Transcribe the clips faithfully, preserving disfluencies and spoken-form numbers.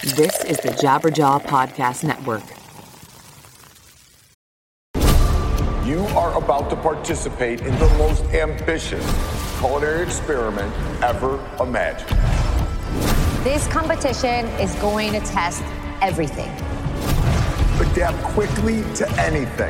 This is the Jabberjaw Podcast Network. You are about to participate in the most ambitious culinary experiment ever imagined. This competition is going to test everything. Adapt quickly to anything.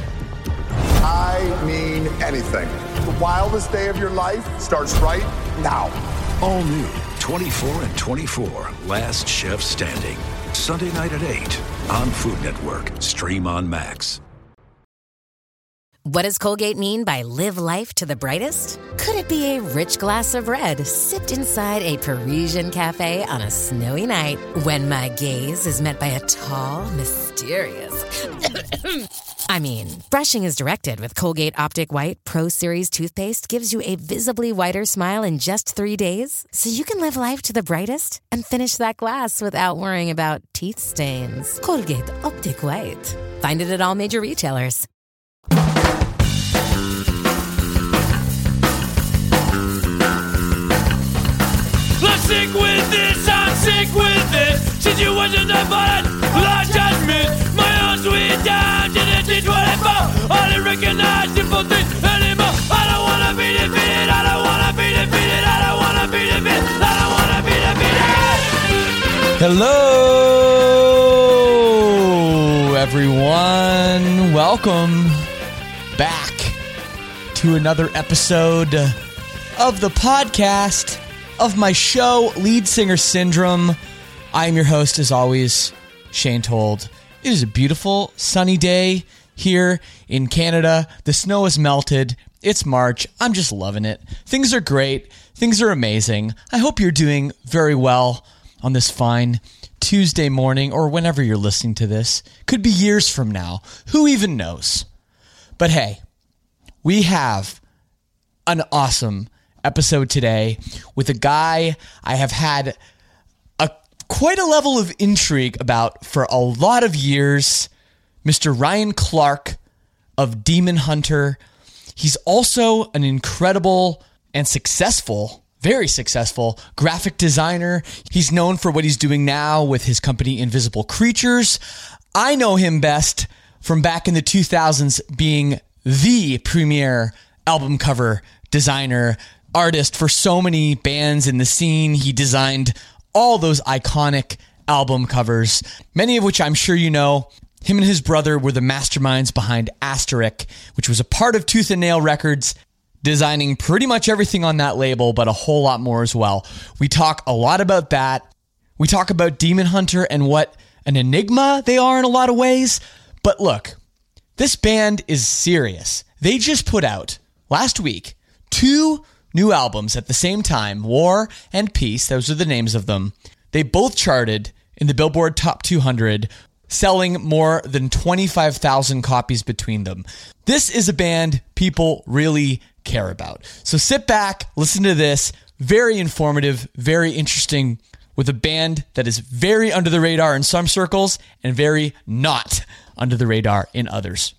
I mean anything. The wildest day of your life starts right now. All new twenty-four and twenty-four, Last Chef Standing. Sunday night at eight on Food Network. Stream on Max. What does Colgate mean by live life to the brightest? Could it be a rich glass of red sipped inside a Parisian cafe on a snowy night when my gaze is met by a tall, mysterious... I mean, brushing is directed with Colgate Optic White Pro Series toothpaste gives you a visibly whiter smile in just three days, so you can live life to the brightest and finish that glass without worrying about teeth stains. Colgate Optic White. Find it at all major retailers. I'm sick with this, I'm sick with this. Situations I find lost judgment. My own sweet down to the T twenty-four. I don't recognize simple things anymore. I don't wanna be defeated, I don't wanna be defeated, I don't wanna be defeated, I don't wanna be defeated. Hello, everyone. Welcome back to another episode of the podcast of my show, Lead Singer Syndrome. I am your host, as always, Shane Told. It is a beautiful, sunny day here in Canada. The snow has melted. It's March. I'm just loving it. Things are great. Things are amazing. I hope you're doing very well on this fine Tuesday morning, or whenever you're listening to this. Could be years from now. Who even knows? But hey, we have an awesome episode today with a guy I have had a quite a level of intrigue about for a lot of years, Mister Ryan Clark of Demon Hunter. He's also an incredible and successful, very successful graphic designer. He's known for what he's doing now with his company Invisible Creatures. I know him best from back in the two thousands being the premier album cover designer, artist for so many bands in the scene. He designed all those iconic album covers, many of which I'm sure you know. Him and his brother were the masterminds behind Asterisk, which was a part of Tooth and Nail Records, designing pretty much everything on that label, but a whole lot more as well. We talk a lot about that. We talk about Demon Hunter and what an enigma they are in a lot of ways. But look, this band is serious. They just put out, last week, two new albums at the same time, War and Peace. Those are the names of them. They both charted in the Billboard Top two hundred, selling more than twenty-five thousand copies between them. This is a band people really care about. So sit back, listen to this. Very informative, very interesting, with a band that is very under the radar in some circles and very not under the radar in others.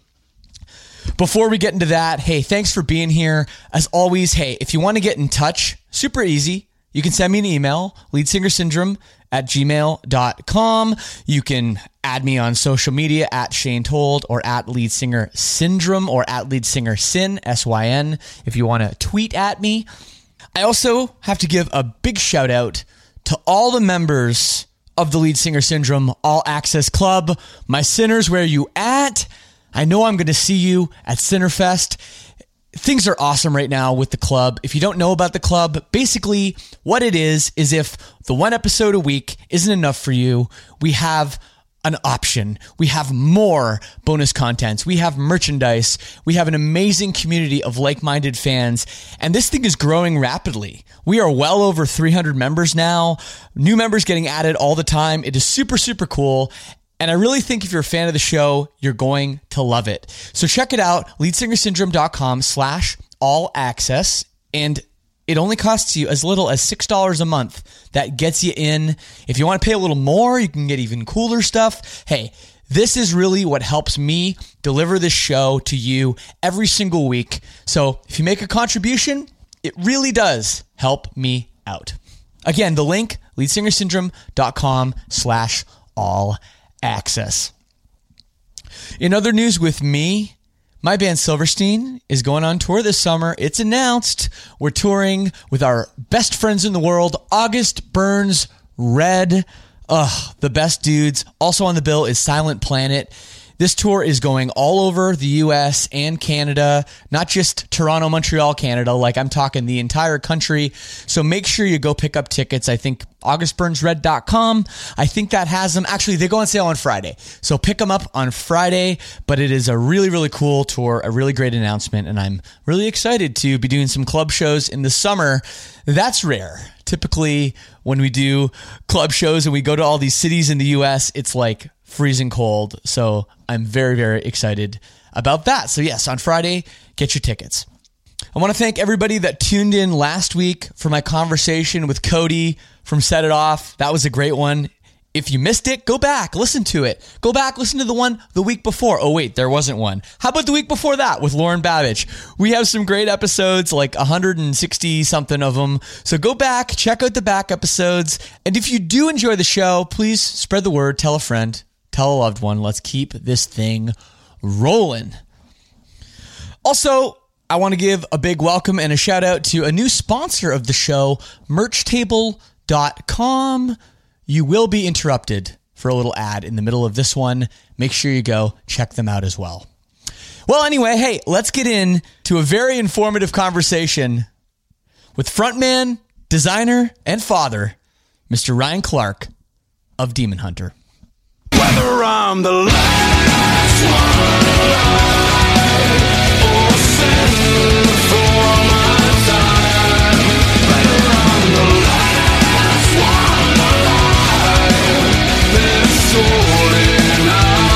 Before we get into that, hey, thanks for being here. As always, hey, if you want to get in touch, super easy. You can send me an email, leadsingersyndrome at gmail dot com. You can add me on social media at Shane Told or at leadsingersyndrome or at leadsingersyn, S Y N, if you want to tweet at me. I also have to give a big shout out to all the members of the Lead Singer Syndrome All Access Club. My sinners, where you at? I know I'm going to see you at Sinnerfest. Things are awesome right now with the club. If you don't know about the club, basically what it is, is if the one episode a week isn't enough for you, we have an option. We have more bonus contents. We have merchandise. We have an amazing community of like-minded fans. And this thing is growing rapidly. We are well over three hundred members now. New members getting added all the time. It is super, super cool. And I really think if you're a fan of the show, you're going to love it. So check it out, leadsingersyndrome.com slash all access. And it only costs you as little as six dollars a month. That gets you in. If you want to pay a little more, you can get even cooler stuff. Hey, this is really what helps me deliver this show to you every single week. So if you make a contribution, it really does help me out. Again, the link, leadsingersyndrome.com slash all access. In other news with me, my band Silverstein is going on tour this summer. It's announced. We're touring with our best friends in the world, August Burns Red. Ugh, the best dudes. Also on the bill is Silent Planet. This tour is going all over the U S and Canada, not just Toronto, Montreal, Canada. Like, I'm talking the entire country. So make sure you go pick up tickets. I think august burns red dot com. I think that has them. Actually, they go on sale on Friday. So pick them up on Friday. But it is a really, really cool tour, a really great announcement. And I'm really excited to be doing some club shows in the summer. That's rare. Typically, when we do club shows and we go to all these cities in the U S, it's like freezing cold. So I'm very, very excited about that. So yes, on Friday, get your tickets. I want to thank everybody that tuned in last week for my conversation with Cody from Set It Off. That was a great one. If you missed it, go back, listen to it. Go back, listen to the one the week before. Oh, wait, there wasn't one. How about the week before that with Lauren Babbage? We have some great episodes, like one hundred sixty something of them. So go back, check out the back episodes. And if you do enjoy the show, please spread the word, tell a friend, tell a loved one. Let's keep this thing rolling. Also, I want to give a big welcome and a shout out to a new sponsor of the show, merch table dot com. You will be interrupted for a little ad in the middle of this one. Make sure you go check them out as well. Well, anyway, hey, let's get into a very informative conversation with frontman, designer, and father, Mister Ryan Clark of Demon Hunter. Whether I'm the last one alive or sent for my time, whether I'm the last one alive, there's soul in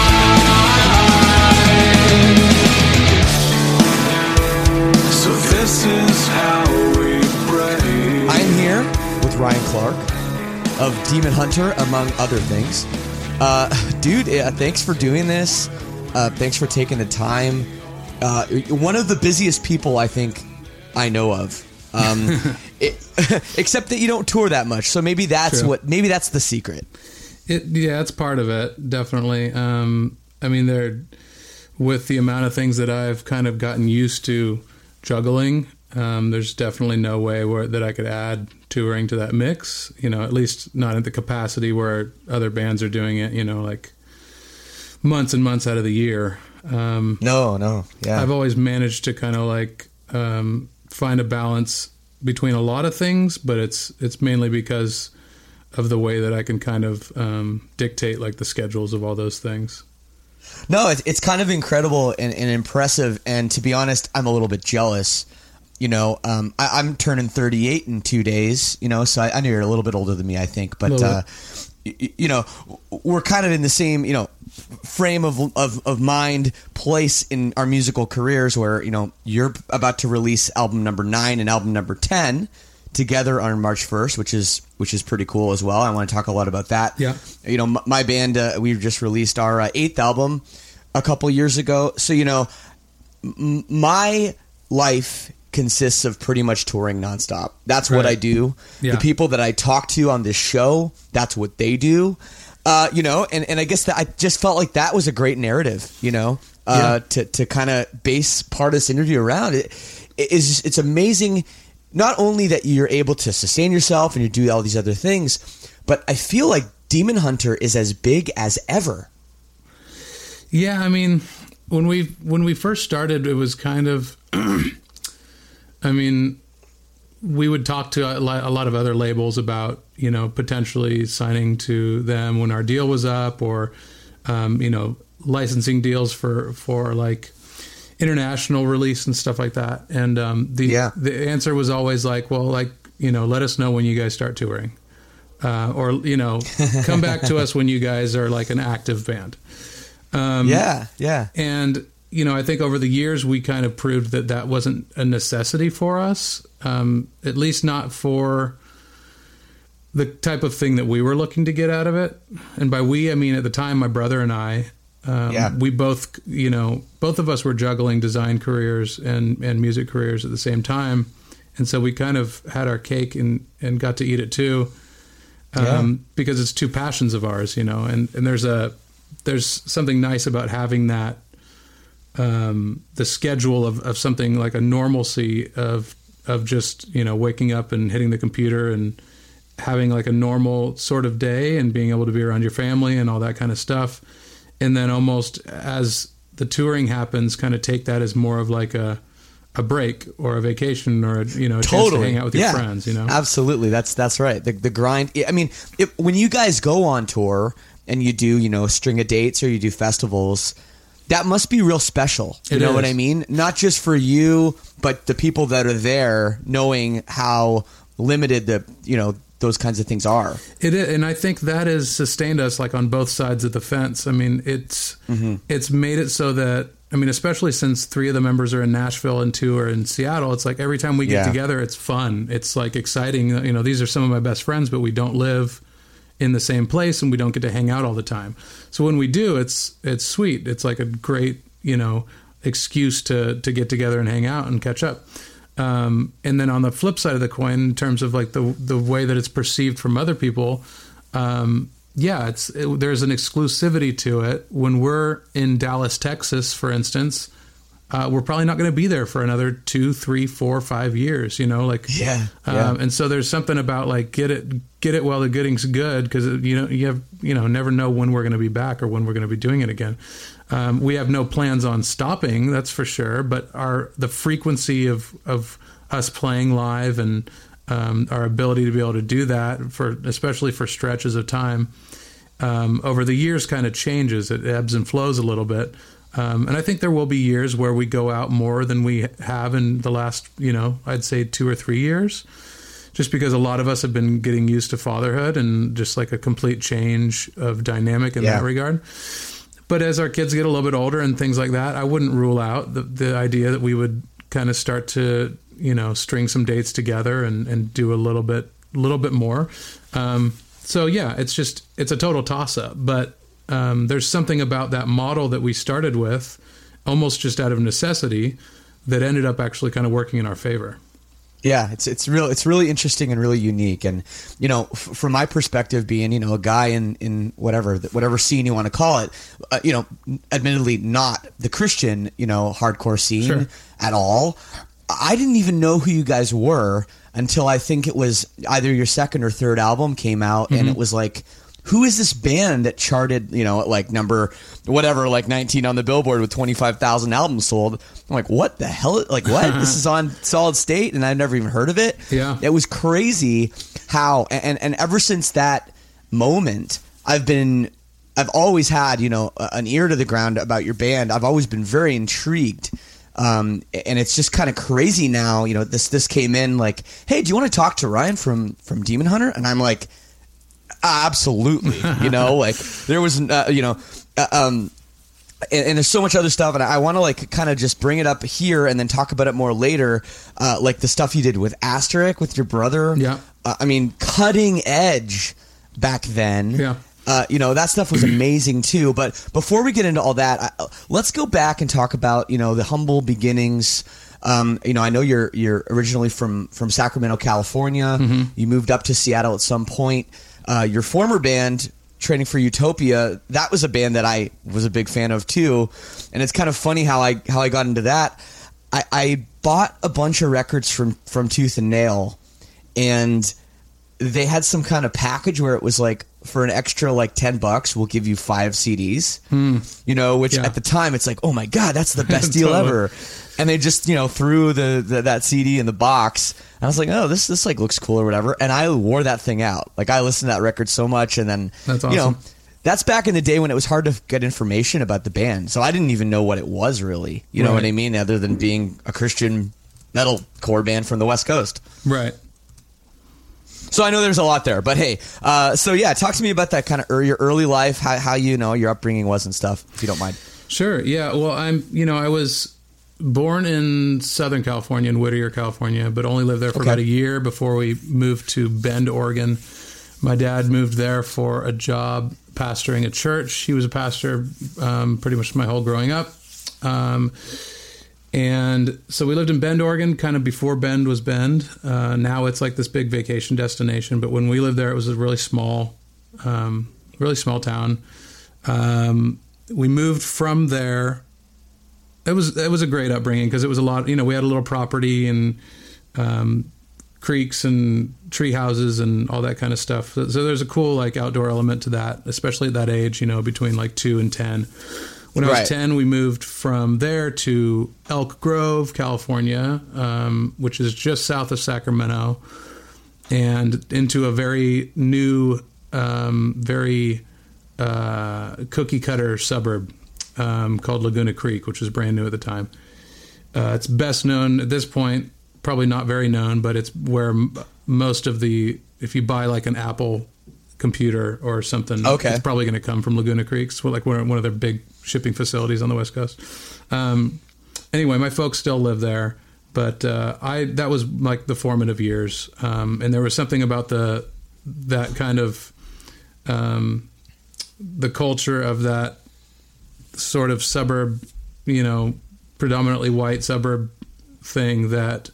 eyes. So this is how we pray. I'm here with Ryan Clark of Demon Hunter, among other things. Uh, dude, uh, thanks for doing this. Uh, thanks for taking the time. Uh, one of the busiest people I think I know of. Um, it, except that you don't tour that much, so maybe that's True. what. Maybe that's the secret. It, yeah, it's part of it, definitely. Um, I mean, there, with the amount of things that I've kind of gotten used to juggling, um, there's definitely no way where that I could add touring to that mix. You know, at least not at the capacity where other bands are doing it. You know, like months and months out of the year. Um, no, no, yeah. I've always managed to kind of like um, find a balance between a lot of things, but it's it's mainly because of the way that I can kind of um, dictate like the schedules of all those things. No, it's, it's kind of incredible and, and impressive. And to be honest, I'm a little bit jealous. You know, um, I, I'm turning thirty-eight in two days, you know, so I, I know you're a little bit older than me, I think. But, uh, you, you know, we're kind of in the same, you know, frame of, of, of mind, place in our musical careers where, you know, you're about to release album number nine and album number ten together on March first, which is which is pretty cool as well. I want to talk a lot about that. Yeah. You know, my, my band, uh, we just released our uh, eighth album a couple years ago. So, you know, m- my life consists of pretty much touring nonstop. That's right. What I do. Yeah. The people that I talk to on this show, that's what they do. Uh, you know, and, and I guess that I just felt like that was a great narrative, you know, uh, yeah. to, to kind of base part of this interview around. It, it is, it's amazing not only that you're able to sustain yourself and you do all these other things, but I feel like Demon Hunter is as big as ever. Yeah, I mean, when we when we first started, it was kind of, I mean, we would talk to a lot of other labels about, you know, potentially signing to them when our deal was up, or, um, you know, licensing deals for, for like international release and stuff like that. And um, the yeah. the answer was always like, well, like, you know, let us know when you guys start touring. Uh, or, you know, come back to us when you guys are like an active band. Um, yeah, yeah. And, you know, I think over the years we kind of proved that that wasn't a necessity for us, um, at least not for the type of thing that we were looking to get out of it. And by we, I mean at the time, my brother and I, um, yeah. we both, you know, both of us were juggling design careers and, and music careers at the same time. and so we kind of had our cake and and got to eat it too, um, yeah. because it's two passions of ours, you know. And and there's a there's something nice about having that. Um, the schedule of, of something like a normalcy of of just, you know, waking up and hitting the computer and having like a normal sort of day and being able to be around your family and all that kind of stuff. And then almost as the touring happens, kind of take that as more of like a a break or a vacation or a, you know, a totally. chance to hang out with yeah. your friends, you know? Absolutely. That's, that's right. The, the grind. I mean, it, when you guys go on tour and you do, you know, a string of dates or you do festivals, that must be real special. You it know is. what I mean? Not just for you, but the people that are there, knowing how limited the, you know, those kinds of things are. It is, and I think that has sustained us like on both sides of the fence. I mean, it's mm-hmm. it's made it so that, I mean, especially since three of the members are in Nashville and two are in Seattle, it's like every time we get yeah. together, it's fun. It's like exciting. You know, these are some of my best friends, but we don't live in the same place and we don't get to hang out all the time. So when we do, it's it's sweet. It's like a great, you know, excuse to to get together and hang out and catch up. Um, and then on the flip side of the coin, in terms of like the the way that it's perceived from other people, um, yeah, it's it, there's an exclusivity to it. When we're in Dallas, Texas, for instance, uh, we're probably not going to be there for another two, three, four, five years. You know, like yeah, um, yeah. And so there's something about like get it get it while the getting's good, because you know you have you know never know when we're going to be back or when we're going to be doing it again. Um, we have no plans on stopping, that's for sure. But our the frequency of of us playing live and um, our ability to be able to do that for especially for stretches of time um, over the years kind of changes. It ebbs and flows a little bit. Um, and I think there will be years where we go out more than we have in the last, you know, I'd say two or three years, just because a lot of us have been getting used to fatherhood and just like a complete change of dynamic in yeah. that regard. But as our kids get a little bit older and things like that, I wouldn't rule out the, the idea that we would kind of start to, you know, string some dates together and, and do a little bit, little bit more. Um, so yeah, it's just, it's a total toss up, but Um, there's something about that model that we started with, almost just out of necessity, that ended up actually kind of working in our favor. Yeah, it's it's real. It's really interesting and really unique. And you know, f- from my perspective, being you know a guy in, in whatever whatever scene you want to call it, uh, you know, admittedly not the Christian you know hardcore scene Sure. at all. I didn't even know who you guys were until I think it was either your second or third album came out, mm-hmm. and it was like, who is this band that charted, you know, like number whatever, like nineteen on the Billboard with twenty-five thousand albums sold? I'm like, what the hell? Like, what? This is on Solid State, and I've never even heard of it. Yeah. It was crazy how, and, and ever since that moment, I've been, I've always had, you know, an ear to the ground about your band. I've always been very intrigued. Um, and it's just kind of crazy now, you know, this, this came in like, hey, do you want to talk to Ryan from, from Demon Hunter? And I'm like, absolutely, you know, like there was, uh, you know, uh, um, and, and there's so much other stuff, and I want to like kind of just bring it up here and then talk about it more later, uh, like the stuff you did with Asterisk with your brother. Yeah, uh, I mean, cutting edge back then. Yeah, uh, you know that stuff was amazing too. But before we get into all that, I, let's go back and talk about you know the humble beginnings. Um, you know, I know you're you're originally from from Sacramento, California. Mm-hmm. You moved up to Seattle at some point. Uh, your former band, Training for Utopia, that was a band that I was a big fan of too. And it's kind of funny how I how I got into that. I, I bought a bunch of records from, from Tooth and Nail, and they had some kind of package where it was like, for an extra like ten bucks, we'll give you five C Ds. Hmm. You know, which yeah. at the time it's like, oh my God, that's the best deal totally. ever. And they just, you know, threw the, the that C D in the box. And I was like, oh, this this like looks cool or whatever. And I wore that thing out. Like I listened to that record so much, and then that's awesome. You know, that's back in the day when it was hard to get information about the band. So I didn't even know what it was really. You know right. what I mean? Other than being a Christian metalcore band from the West Coast. Right. So I know there's a lot there, but hey, uh, so yeah, talk to me about that kind of er- your early life, how, how you know your upbringing was and stuff, if you don't mind. Sure. Yeah. Well, I'm, you know, I was born in Southern California, in Whittier, California, but only lived there for okay. about a year before we moved to Bend, Oregon. My dad moved there for a job pastoring a church. He was a pastor um, pretty much my whole growing up. Um, And so we lived in Bend, Oregon, kind of before Bend was Bend. Uh, now it's like this big vacation destination. But when we lived there, it was a really small, um, really small town. Um, we moved from there. It was it was a great upbringing because it was a lot. You know, we had a little property and um, creeks and tree houses and all that kind of stuff. So, so there's a cool like outdoor element to that, especially at that age. You know, between like two and ten. When I was Right. ten, we moved from there to Elk Grove, California, um, which is just south of Sacramento, and into a very new, um, very uh, cookie cutter suburb um, called Laguna Creek, which was brand new at the time. Uh, it's best known at this point, probably not very known, but it's where m- most of the, if you buy like an Apple computer or something, Okay. it's probably going to come from Laguna Creek. It's like one of their big shipping facilities on the West Coast. Um, anyway, my folks still live there, but uh, I that was like the formative years, um, and there was something about the that kind of um, the culture of that sort of suburb, you know, predominantly white suburb thing that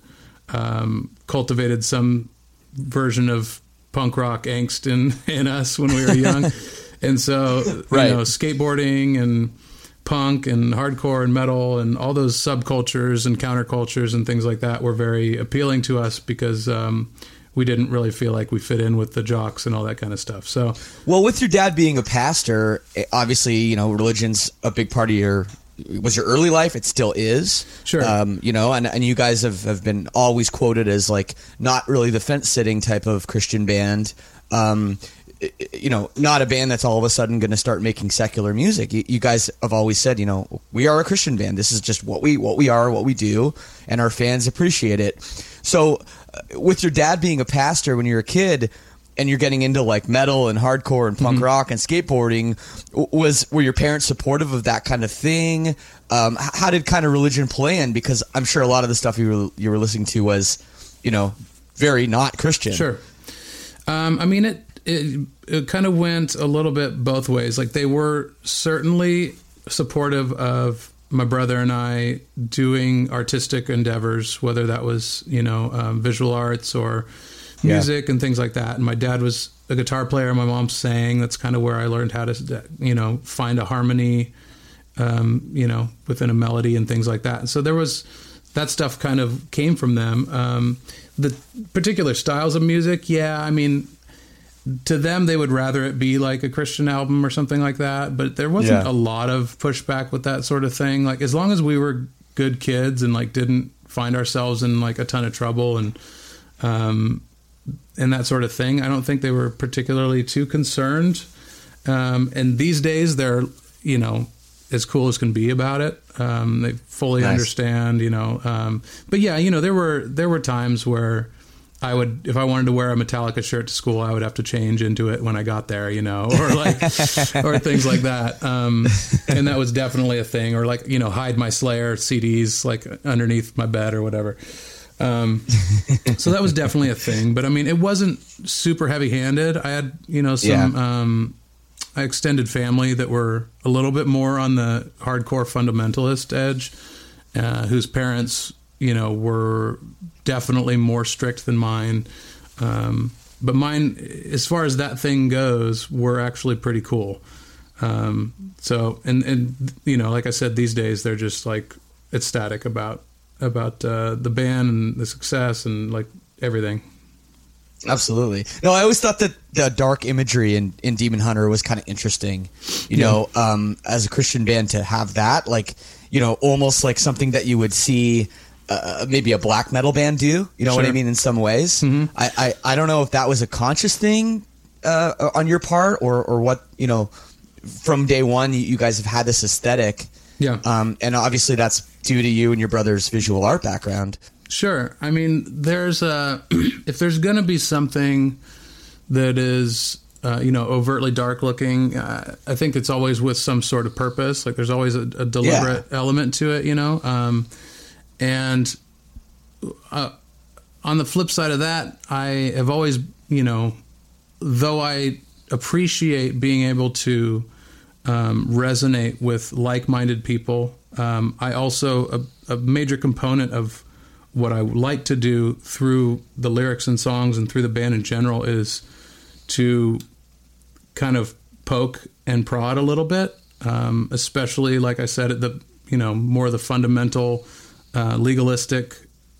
um, cultivated some version of punk rock angst in, in us when we were young. And so, Right. you know, skateboarding and punk and hardcore and metal and all those subcultures and countercultures and things like that were very appealing to us because um, we didn't really feel like we fit in with the jocks and all that kind of stuff. So, Well, with your dad being a pastor, eh, obviously, you know, religion's a big part of your was your early life. It still is. Sure. Um, you know, and, and you guys have, have been always quoted as like not really the fence sitting type of Christian band. Um, you know, not a band that's all of a sudden going to start making secular music. You, you guys have always said, you know, we are a Christian band. This is just what we what we are, what we do, and our fans appreciate it. So, uh, with your dad being a pastor when you're a kid, and you're getting into like metal and hardcore and punk Mm-hmm. rock and skateboarding, w- was were your parents supportive of that kind of thing? Um, h- how did kind of religion play in? Because I'm sure a lot of the stuff you were you were listening to was, you know, very not Christian. Sure. Um, I mean, it, it it kind of went a little bit both ways. Like they were certainly supportive of my brother and I doing artistic endeavors, whether that was, you know, um, visual arts or music and things like that. And my dad was a guitar player. My mom sang. That's kind of where I learned how to, you know, find a harmony, um, you know, within a melody and things like that. And so there was, that stuff kind of came from them. Um, the particular styles of music, yeah, I mean, to them, they would rather it be like a Christian album or something like that. But there wasn't Yeah. a lot of pushback with that sort of thing. Like as long as we were good kids and like didn't find ourselves in like a ton of trouble and, um, and that sort of thing, I don't think they were particularly too concerned. Um, and these days they're, you know, as cool as can be about it. Um, they fully Nice. understand, you know. Um, but yeah, you know, there were there were times where I would, if I wanted to wear a Metallica shirt to school, I would have to change into it when I got there, you know, or like, or things like that. Um, and that was definitely a thing. Or like, you know, hide my Slayer C Ds like underneath my bed or whatever. Um, so that was definitely a thing. But I mean, it wasn't super heavy handed. I had, you know, some Yeah. um, extended family that were a little bit more on the hardcore fundamentalist edge, uh, whose parents, you know, were definitely more strict than mine. Um, but mine, as far as that thing goes, were actually pretty cool. Um, so, and, and, you know, like I said, these days they're just like ecstatic about, about, uh, the band and the success and like everything. Absolutely. No, I always thought that the dark imagery in, in Demon Hunter was kind of interesting, you Yeah. know, um, as a Christian band to have that, like, you know, almost like something that you would see uh, maybe a black metal band do, you know what I Sure. mean, in some ways. Mhm. I, I, I don't know if that was a conscious thing uh, on your part or, or what, you know, from day one, you, you guys have had this aesthetic. Yeah. Um, and obviously that's due to you and your brother's visual art background. Sure. I mean, there's a, if there's going to be something that is, uh, you know, overtly dark looking, uh, I think it's always with some sort of purpose. Like there's always a, a deliberate element to it, you know? Um, and uh, on the flip side of that, I have always, you know, though I appreciate being able to um, resonate with like-minded people Um, I also, a, a major component of what I like to do through the lyrics and songs and through the band in general is to kind of poke and prod a little bit, um, especially, like I said, at the, you know, more of the fundamental, uh, legalistic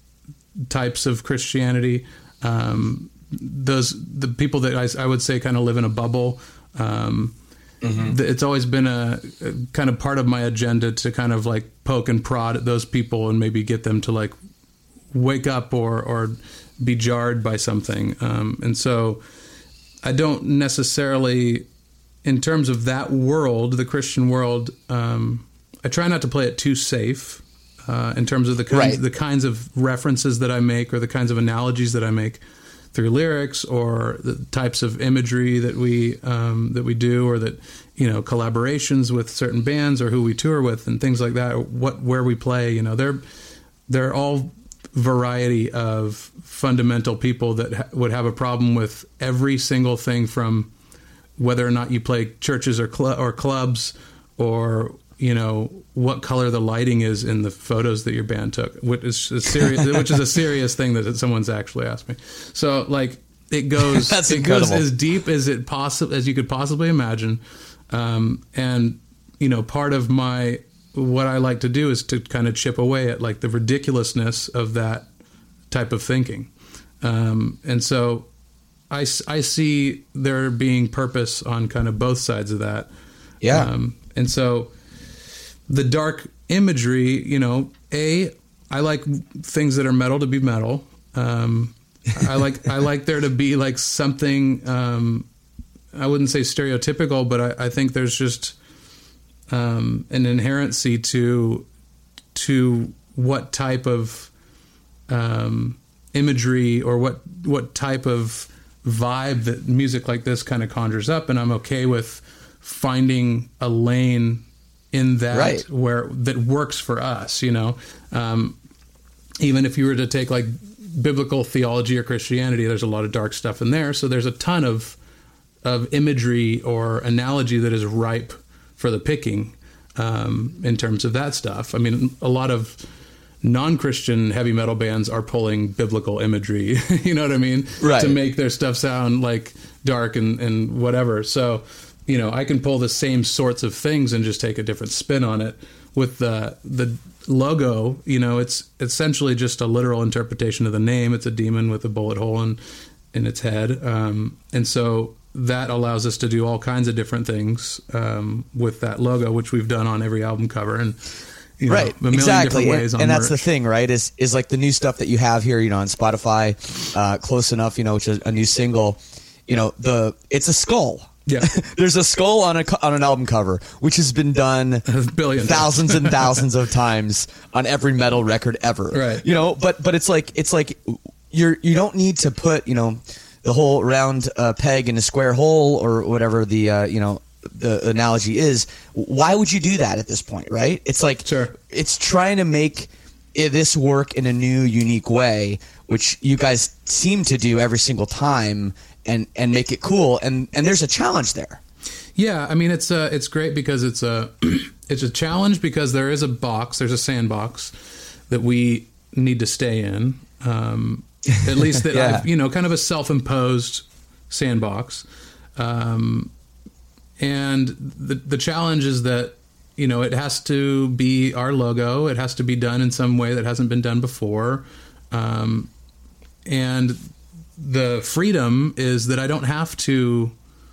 types of Christianity. Um, those, the people that I, I would say kind of live in a bubble. Um, mm-hmm. It's always been a, a kind of part of my agenda to kind of like poke and prod at those people and maybe get them to like wake up or, or be jarred by something. Um, and so I don't necessarily, in terms of that world, the Christian world, um, I try not to play it too safe. Uh, in terms of the kinds, right. the kinds of references that I make or the kinds of analogies that I make through lyrics or the types of imagery that we um, that we do, or that, you know, collaborations with certain bands or who we tour with and things like that, or what where we play. You know, they're they're all variety of fundamental people that ha- would have a problem with every single thing, from whether or not you play churches or cl- or clubs, or, you know, what color the lighting is in the photos that your band took, which is a serious, which is a serious thing that someone's actually asked me. So, like, it goes, That's it incredible. goes as deep as it possible as you could possibly imagine. Um, and, you know, part of my, what I like to do is to kind of chip away at like the ridiculousness of that type of thinking. Um, and so I, I see there being purpose on kind of both sides of that. Yeah. Um, and so, the dark imagery, you know, A, I like things that are metal to be metal. Um, I like I like there to be like something, um, I wouldn't say stereotypical, but I, I think there's just um, an inherency to to what type of um, imagery or what what type of vibe that music like this kind of conjures up, and I'm okay with finding a lane in that right. where that works for us, you know. Um, even if you were to take like biblical theology or Christianity, there's a lot of dark stuff in there. So there's a ton of of imagery or analogy that is ripe for the picking um, in terms of that stuff. I mean, a lot of non-Christian heavy metal bands are pulling biblical imagery, you know what I mean? Right. To make their stuff sound like dark and, and whatever. So, you know, I can pull the same sorts of things and just take a different spin on it. With the the logo, you know, it's essentially just a literal interpretation of the name. It's a demon with a bullet hole in, in its head. Um, and so that allows us to do all kinds of different things um, with that logo, which we've done on every album cover. And, you know, right, a million exactly. different ways and on and that's merch. the thing, right, is is like the new stuff that you have here, you know, on Spotify, uh, Close Enough, you know, which is a new single. You know, the it's a skull. Yeah, there's a skull on a on an album cover, which has been done a billion thousands and thousands of times on every metal record ever. Right. You know, but but it's like it's like you're you don't need to put, you know, the whole round uh, peg in a square hole or whatever the uh, you know the analogy is. Why would you do that at this point, right? It's like sure. It's trying to make it, this work in a new, unique way, which you guys seem to do every single time. And, and make it cool, and, and there's a challenge there. Yeah, I mean it's uh it's great because it's a it's a challenge because there is a box, there's a sandbox that we need to stay in. Um, at least that yeah. I've, you know, kind of a self-imposed sandbox. Um, and the the challenge is that, you know, it has to be our logo. It has to be done in some way that hasn't been done before, um, and the freedom is that I don't have to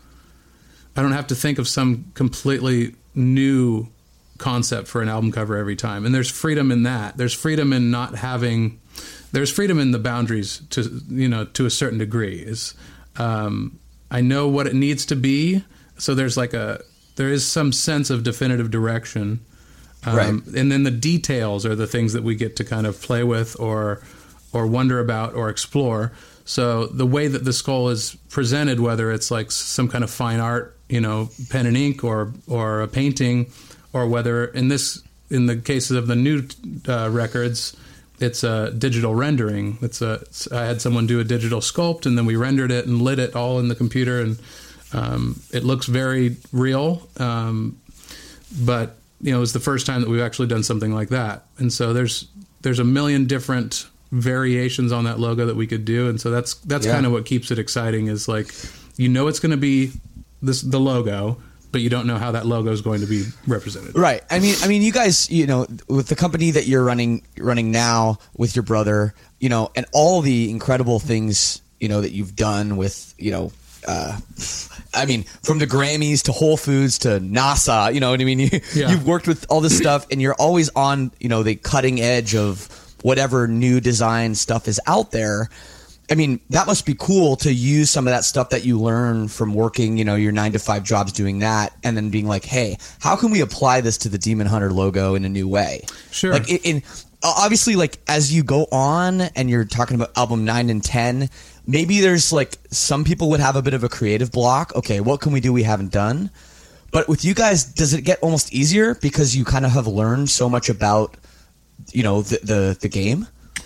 I don't have to think of some completely new concept for an album cover every time. And there's freedom in that. There's freedom in not having there's freedom in the boundaries to, you know, to a certain degree. Is um, I know what it needs to be, so there's like a there is some sense of definitive direction. Um, right. And then the details are the things that we get to kind of play with or or wonder about or explore. So the way that the skull is presented, whether it's like some kind of fine art, you know, pen and ink, or or a painting, or whether in this in the cases of the new uh, records, it's a digital rendering. It's a it's, I had someone do a digital sculpt, and then we rendered it and lit it all in the computer, and um, it looks very real. Um, but you know, it was the first time that we've actually done something like that. And so there's there's a million different variations on that logo that we could do, and so that's that's Yeah. kind of what keeps it exciting. Is like, you know, it's going to be this the logo, but you don't know how that logo is going to be represented. Right. I mean, I mean, you guys, you know, with the company that you're running, running now with your brother, you know, and all the incredible things, you know, that you've done with, you know, uh, I mean, from the Grammys to Whole Foods to NASA, you know what I mean? You, Yeah. You've worked with all this stuff, and you're always on, you know, the cutting edge of whatever new design stuff is out there. I mean, that must be cool to use some of that stuff that you learn from working, you know, your nine to five jobs doing that, and then being like, hey, how can we apply this to the Demon Hunter logo in a new way? Sure. Like, in, in obviously, like, as you go on and you're talking about album nine and ten, maybe there's like some people would have a bit of a creative block. Okay, what can we do we haven't done? But with you guys, does it get almost easier because you kind of have learned so much about, you know, the the, the game?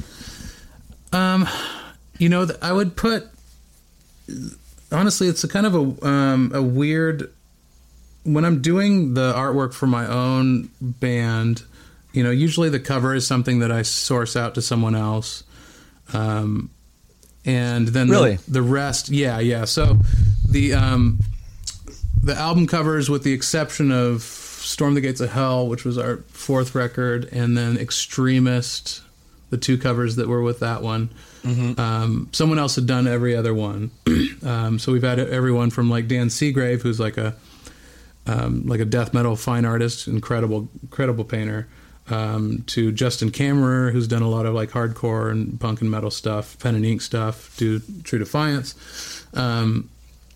Um, you know, I would put, honestly, it's a kind of a um, a weird, when I'm doing the artwork for my own band, you know, usually the cover is something that I source out to someone else. Um, and then Really? the, the rest, yeah, yeah. So the um, the album covers, with the exception of Storm the Gates of Hell, which was our fourth record, and then Extremist, the two covers that were with that one. Mm-hmm. Um, someone else had done every other one. um, so we've had everyone from like Dan Seagrave, who's like a um, like a death metal fine artist, incredible, incredible painter, um, to Justin Kammerer, who's done a lot of like hardcore and punk and metal stuff, pen and ink stuff, do True Defiance. Um,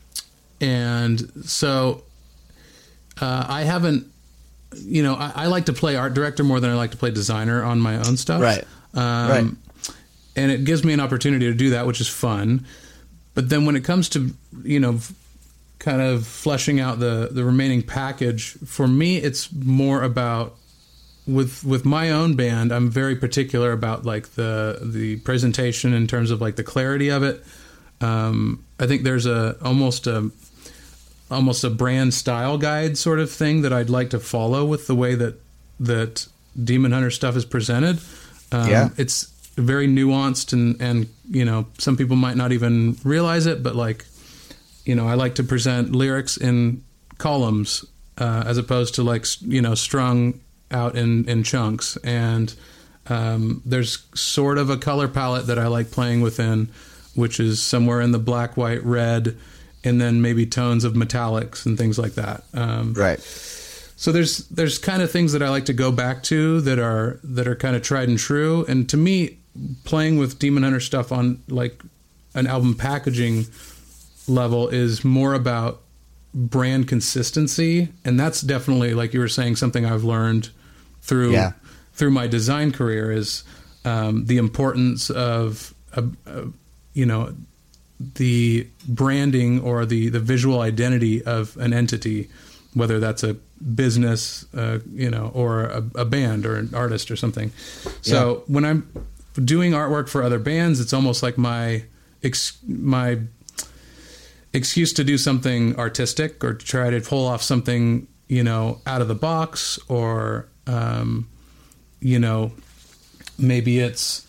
and so uh, I haven't, you know, I, I like to play art director more than I like to play designer on my own stuff. Right. Um, Right. And it gives me an opportunity to do that, which is fun. But then when it comes to, you know, kind of fleshing out the, the remaining package, for me, it's more about, with with my own band, I'm very particular about like the the presentation in terms of like the clarity of it. Um, I think there's a almost a almost a brand style guide sort of thing that I'd like to follow with the way that that Demon Hunter stuff is presented. Um, Yeah. It's very nuanced, and, and, you know, some people might not even realize it, but like, you know, I like to present lyrics in columns, uh, as opposed to like, you know, strung out in, in chunks. And, um, there's sort of a color palette that I like playing within, which is somewhere in the black, white, red, and then maybe tones of metallics and things like that. Um, Right. So there's there's kind of things that I like to go back to that are that are kind of tried and true. And to me, playing with Demon Hunter stuff on like an album packaging level is more about brand consistency, and that's definitely, like you were saying, something I've learned through Yeah. through my design career is um, the importance of uh, uh, you know, the branding or the the visual identity of an entity, whether that's a business, uh, you know, or a, a band or an artist or something. So Yeah. when I'm doing artwork for other bands, it's almost like my ex- my excuse to do something artistic or to try to pull off something, you know, out of the box, or, um, you know, maybe it's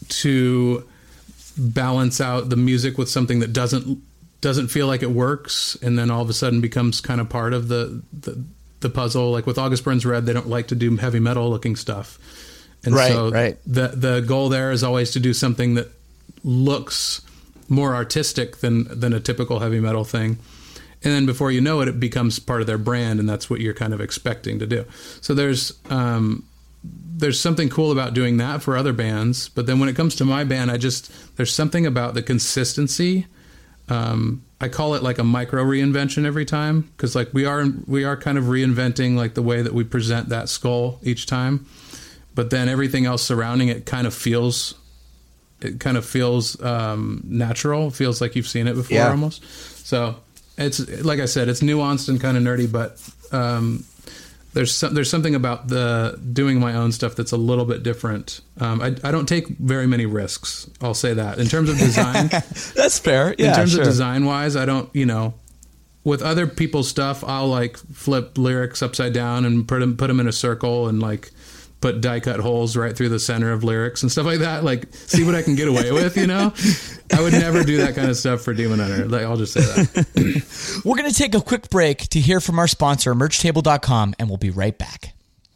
to balance out the music with something that doesn't doesn't feel like it works, and then all of a sudden becomes kind of part of the the, the puzzle. Like with August Burns Red, they don't like to do heavy metal looking stuff, and Right, so right. the the goal there is always to do something that looks more artistic than than a typical heavy metal thing. And then before you know it, it becomes part of their brand, and that's what you're kind of expecting to do. So there's um, there's something cool about doing that for other bands. But then when it comes to my band, I just there's something about the consistency. Um, I call it like a micro reinvention every time, because like we are we are kind of reinventing like the way that we present that skull each time. But then everything else surrounding it kind of feels it kind of feels um, natural. It feels like you've seen it before, Yeah. almost. So it's like I said, it's nuanced and kind of nerdy, but um, there's some, there's something about the doing my own stuff that's a little bit different. Um, I, I don't take very many risks. I'll say that in terms of design. That's fair. Yeah, in terms sure. of design wise, I don't. You know, with other people's stuff, I'll like flip lyrics upside down and put them put them in a circle and like put die cut holes right through the center of lyrics and stuff like that. Like, see what I can get away with, you know? I would never do that kind of stuff for Demon Hunter. Like, I'll just say that. We're going to take a quick break to hear from our sponsor, merch table dot com, and we'll be right back.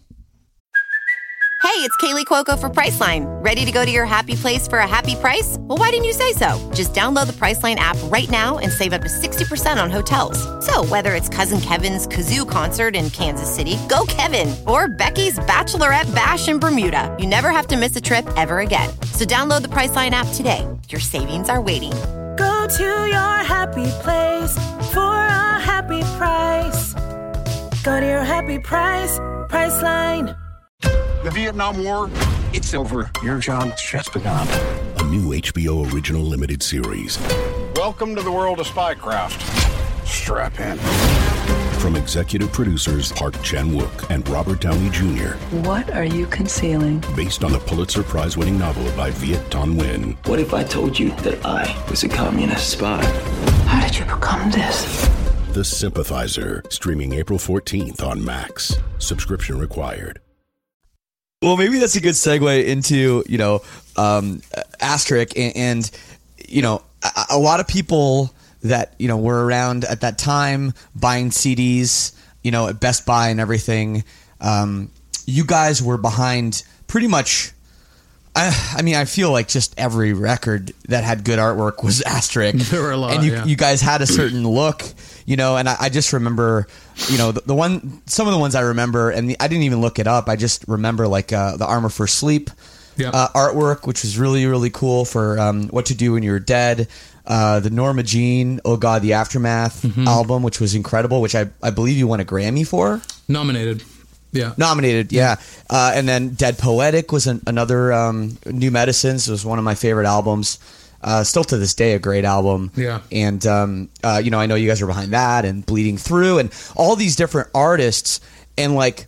Hey, it's Kaylee Cuoco for Priceline. Ready to go to your happy place for a happy price? Well, why didn't you say so? Just download the Priceline app right now and save up to sixty percent on hotels. So whether it's Cousin Kevin's Kazoo Concert in Kansas City, go Kevin, or Becky's Bachelorette Bash in Bermuda, you never have to miss a trip ever again. So download the Priceline app today. Your savings are waiting. Go to your happy place for a happy price. Go to your happy price, Priceline. The Vietnam War, it's over. Your job has just begun. A new H B O original limited series. Welcome to the world of Spycraft. Strap in. From executive producers Park Chan-wook and Robert Downey Junior What are you concealing? Based on the Pulitzer Prize-winning novel by Viet Thanh Nguyen. What if I told you that I was a communist spy? How did you become this? The Sympathizer, streaming April fourteenth on Max. Subscription required. Well, maybe that's a good segue into, you know, um, Asterisk and, and, you know, a, a lot of people that, you know, were around at that time buying C Ds, you know, at Best Buy and everything. Um, you guys were behind pretty much, I, I mean, I feel like just every record that had good artwork was Asterisk. There were a lot, and you, yeah. you guys had a certain look, you know, and I, I just remember, you know, the, the one, some of the ones I remember, and the, I didn't even look it up. I just remember like uh, the Armor for Sleep yep. uh, artwork, which was really, really cool for um, What to Do When You're Dead. Uh, the Norma Jean, Oh God, the Aftermath mm-hmm. album, which was incredible, which I, I believe you won a Grammy for. Nominated. Yeah. Nominated, yeah. Uh, and then Dead Poetic was an, another um, New Medicines. It was one of my favorite albums. Uh, still to this day, a great album. Yeah. And, um, uh, you know, I know you guys are behind that and Bleeding Through and all these different artists. And, like,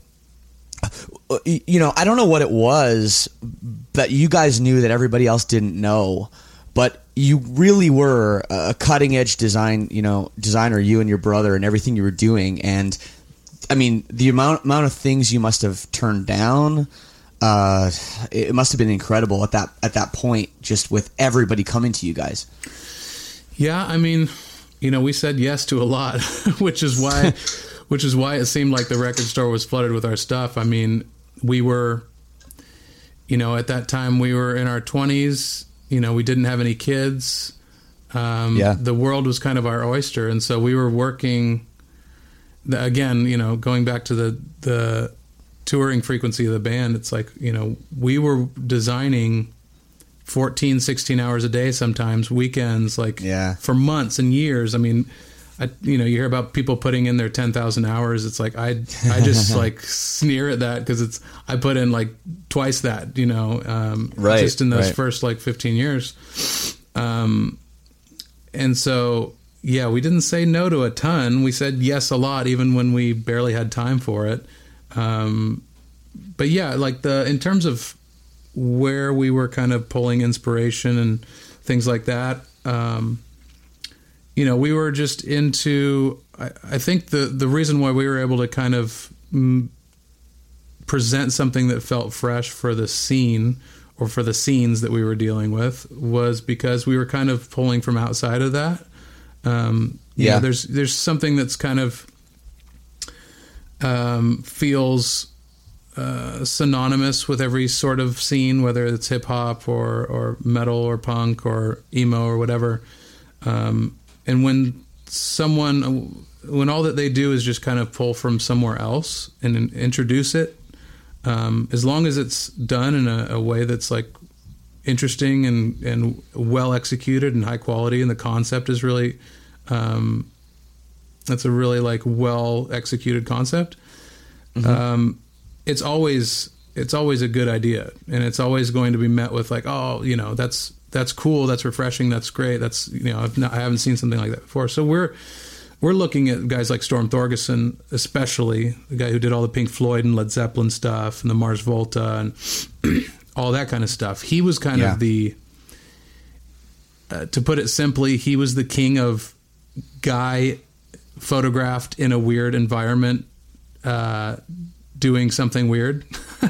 you know, I don't know what it was that you guys knew that everybody else didn't know. But you really were a cutting-edge design, you know, designer, you and your brother, and everything you were doing. And, I mean, the amount amount of things you must have turned down, uh, it must have been incredible at that at that point, just with everybody coming to you guys. Yeah, I mean, you know, we said yes to a lot, which is why, which is why it seemed like the record store was flooded with our stuff. I mean, we were, you know, at that time we were in our twenties. You know, we didn't have any kids. Um, yeah. The world was kind of our oyster, and so we were working. The, again, you know, going back to the the touring frequency of the band, it's like, you know, we were designing fourteen, sixteen hours a day, sometimes weekends, like yeah. for months and years. I mean, I, you know, you hear about people putting in their ten thousand hours. It's like, I, I just like sneer at that because it's, I put in like twice that, you know, um, right, just in those right. first like fifteen years. Um, and so, yeah, we didn't say no to a ton. We said yes a lot, even when we barely had time for it. Um, but yeah, like the, in terms of where we were kind of pulling inspiration and things like that, um, you know, we were just into, I, I think the, the reason why we were able to kind of mm, present something that felt fresh for the scene or for the scenes that we were dealing with was because we were kind of pulling from outside of that. Um, yeah, know, there's, there's something that's kind of, um, feels, uh, synonymous with every sort of scene, whether it's hip hop or, or metal or punk or emo or whatever. Um, And when someone, when all that they do is just kind of pull from somewhere else and introduce it, um, as long as it's done in a, a way that's like interesting and, and well executed and high quality, and the concept is really, um, that's a really like well executed concept. Mm-hmm. Um, it's always, it's always a good idea, and it's always going to be met with like, oh, you know, that's, that's cool. That's refreshing. That's great. That's, you know, I've not, I haven't seen something like that before. So we're, we're looking at guys like Storm Thorgerson, especially the guy who did all the Pink Floyd and Led Zeppelin stuff and the Mars Volta and all that kind of stuff. He was kind yeah. of the, uh, to put it simply, he was the king of guy photographed in a weird environment, uh, doing something weird.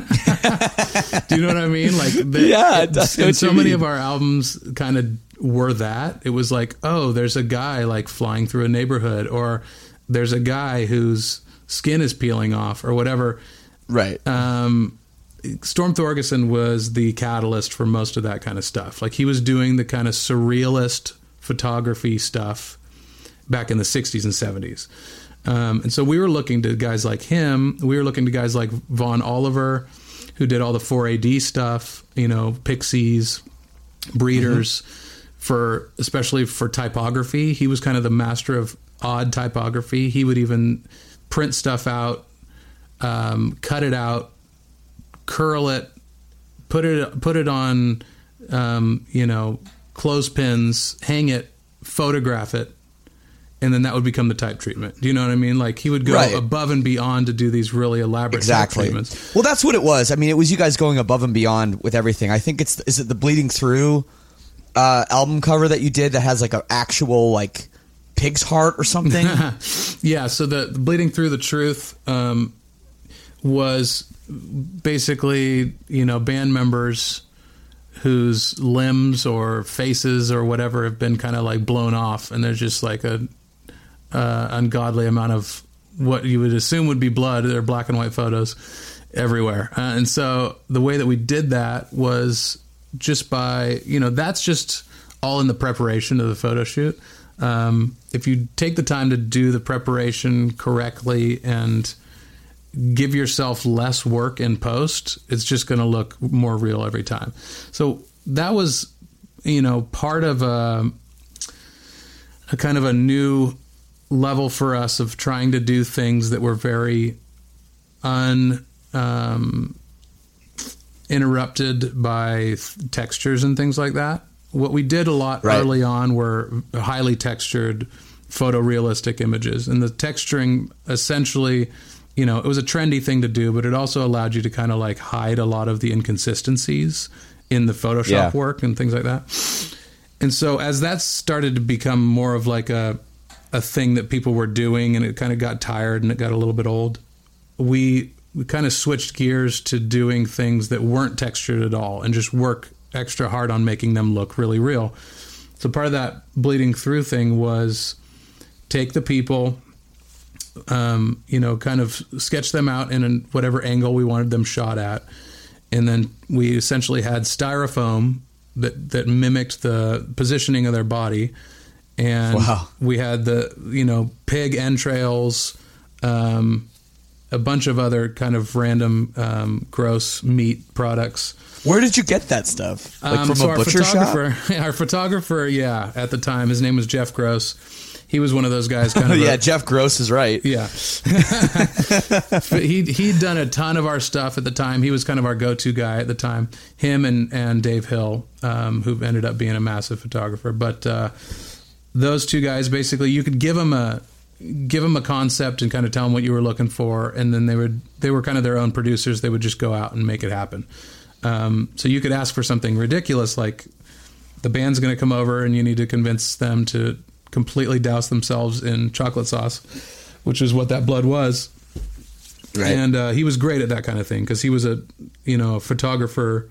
Do you know what I mean? Like, the, yeah, it, that's and so many of our albums kind of were that. It was like, oh, there's a guy like flying through a neighborhood, or there's a guy whose skin is peeling off, or whatever. Right. Um, Storm Thorgerson was the catalyst for most of that kind of stuff. Like, he was doing the kind of surrealist photography stuff back in the sixties and seventies. Um, and so we were looking to guys like him. We were looking to guys like Vaughn Oliver, who did all the four A D stuff, you know, Pixies, Breeders, mm-hmm. for especially for typography. He was kind of the master of odd typography. He would even print stuff out, um, cut it out, curl it, put it put it on, um, you know, clothespins, hang it, photograph it, and then that would become the type treatment. Do you know what I mean? Like, he would go right. above and beyond to do these really elaborate exactly. type treatments. Well, that's what it was. I mean, it was you guys going above and beyond with everything. I think it's is it the Bleeding Through uh, album cover that you did that has like an actual like pig's heart or something? Yeah. So the, the Bleeding Through the Truth um, was basically, you know, band members whose limbs or faces or whatever have been kind of like blown off, and there's just like a uh, ungodly amount of what you would assume would be blood. They're black and white photos everywhere. Uh, and so the way that we did that was just by, you know, that's just all in the preparation of the photo shoot. Um, if you take the time to do the preparation correctly and give yourself less work in post, it's just going to look more real every time. So that was, you know, part of a, a kind of a new level for us of trying to do things that were very un um, interrupted by textures and things like that. What we did a lot right. early on were highly textured photorealistic images, and the texturing essentially, you know, it was a trendy thing to do, but it also allowed you to kind of like hide a lot of the inconsistencies in the Photoshop yeah. work and things like that. And so as that started to become more of like a a thing that people were doing, and it kind of got tired and it got a little bit old, we, we kind of switched gears to doing things that weren't textured at all and just work extra hard on making them look really real. So part of that Bleeding Through thing was take the people, um, you know, kind of sketch them out in an, whatever angle we wanted them shot at. And then we essentially had styrofoam that, that mimicked the positioning of their body. And wow. we had the, you know, pig entrails, um, a bunch of other kind of random, um, gross meat products. Where did you get that stuff? Like um, from so a butcher shop? Our photographer, yeah, at the time, his name was Jeff Gross. He was one of those guys kind of... yeah, a, Jeff Gross is right. Yeah. he, he'd done a ton of our stuff at the time. He was kind of our go-to guy at the time. Him and, and Dave Hill, um, who ended up being a massive photographer. But uh, those two guys, basically, you could give them a give them a concept and kind of tell them what you were looking for, and then they would they were kind of their own producers. They would just go out and make it happen. Um, so you could ask for something ridiculous, like the band's going to come over and you need to convince them to completely douse themselves in chocolate sauce, which is what that blood was. Right. And uh, he was great at that kind of thing because he was a, you know, a photographer,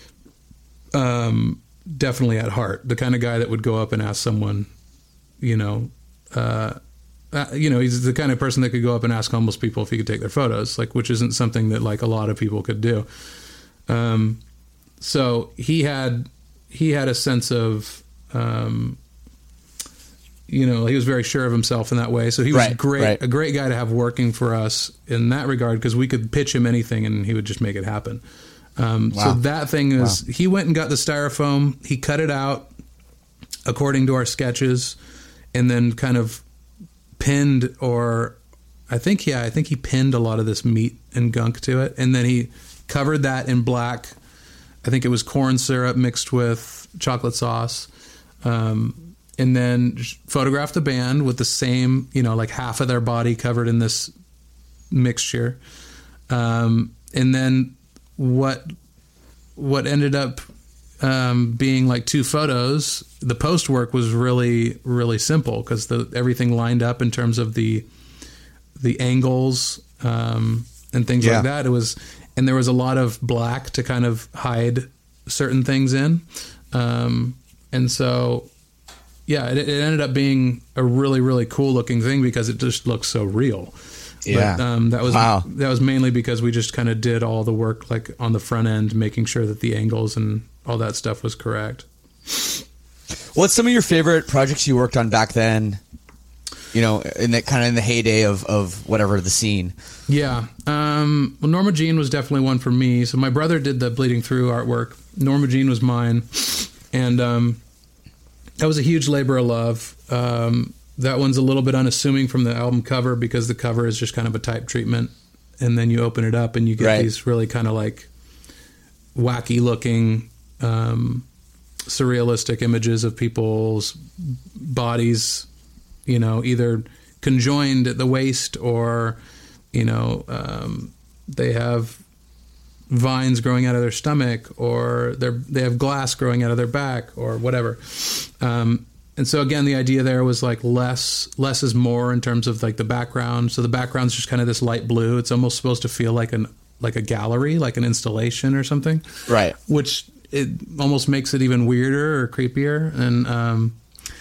um, definitely at heart, the kind of guy that would go up and ask someone, you know, uh, uh, you know, he's the kind of person that could go up and ask homeless people if he could take their photos, like, which isn't something that like a lot of people could do. Um, so he had, he had a sense of, um, you know, he was very sure of himself in that way. So he was right, great, right. a great guy to have working for us in that regard, because we could pitch him anything and he would just make it happen. Um, wow. So that thing is, wow. he went and got the styrofoam, he cut it out according to our sketches, and then kind of pinned, or I think, yeah, I think he pinned a lot of this meat and gunk to it. And then he covered that in black. I think it was corn syrup mixed with chocolate sauce. Um, and then photographed the band with the same, you know, like half of their body covered in this mixture. Um, and then what, what ended up um, being like two photos, the post work was really, really simple because the everything lined up in terms of the the angles um, and things Yeah. like that. It was, and there was a lot of black to kind of hide certain things in, um, and so yeah, it, it ended up being a really, really cool looking thing because it just looks so real. Yeah. But, um, that was Wow. that was mainly because we just kind of did all the work like on the front end, making sure that the angles and all that stuff was correct. What's some of your favorite projects you worked on back then? You know, in the kind of in the heyday of, of whatever the scene. Yeah. Um, well, Norma Jean was definitely one for me. So my brother did the Bleeding Through artwork. Norma Jean was mine. And um, that was a huge labor of love. Um, that one's a little bit unassuming from the album cover because the cover is just kind of a type treatment. And then you open it up and you get Right. these really kind of like wacky looking, um, surrealistic images of people's bodies, you know, either conjoined at the waist or, you know, um, they have vines growing out of their stomach or they're, they have glass growing out of their back or whatever. Um, and so again, the idea there was like less, less is more in terms of like the background. So the background's just kind of this light blue. It's almost supposed to feel like an, like a gallery, like an installation or something. Right. Which it almost makes it even weirder or creepier. And, um,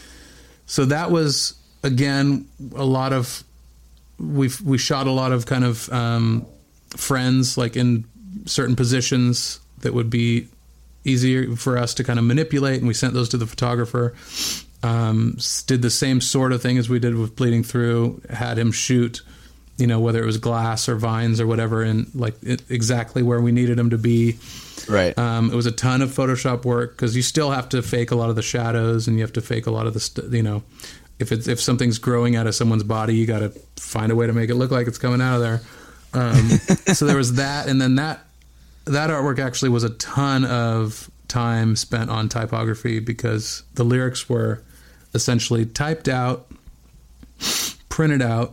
so that was, again, a lot of, we we shot a lot of kind of, um, friends like in certain positions that would be easier for us to kind of manipulate. And we sent those to the photographer. Um, did the same sort of thing as we did with Bleeding Through, had him shoot, you know, whether it was glass or vines or whatever, and like it, exactly where we needed him to be. Right. Um, it was a ton of Photoshop work because you still have to fake a lot of the shadows and you have to fake a lot of the, st- you know, if it's, if something's growing out of someone's body, you got to find a way to make it look like it's coming out of there. Um, so there was that. And then that, that artwork actually was a ton of time spent on typography because the lyrics were essentially typed out, printed out,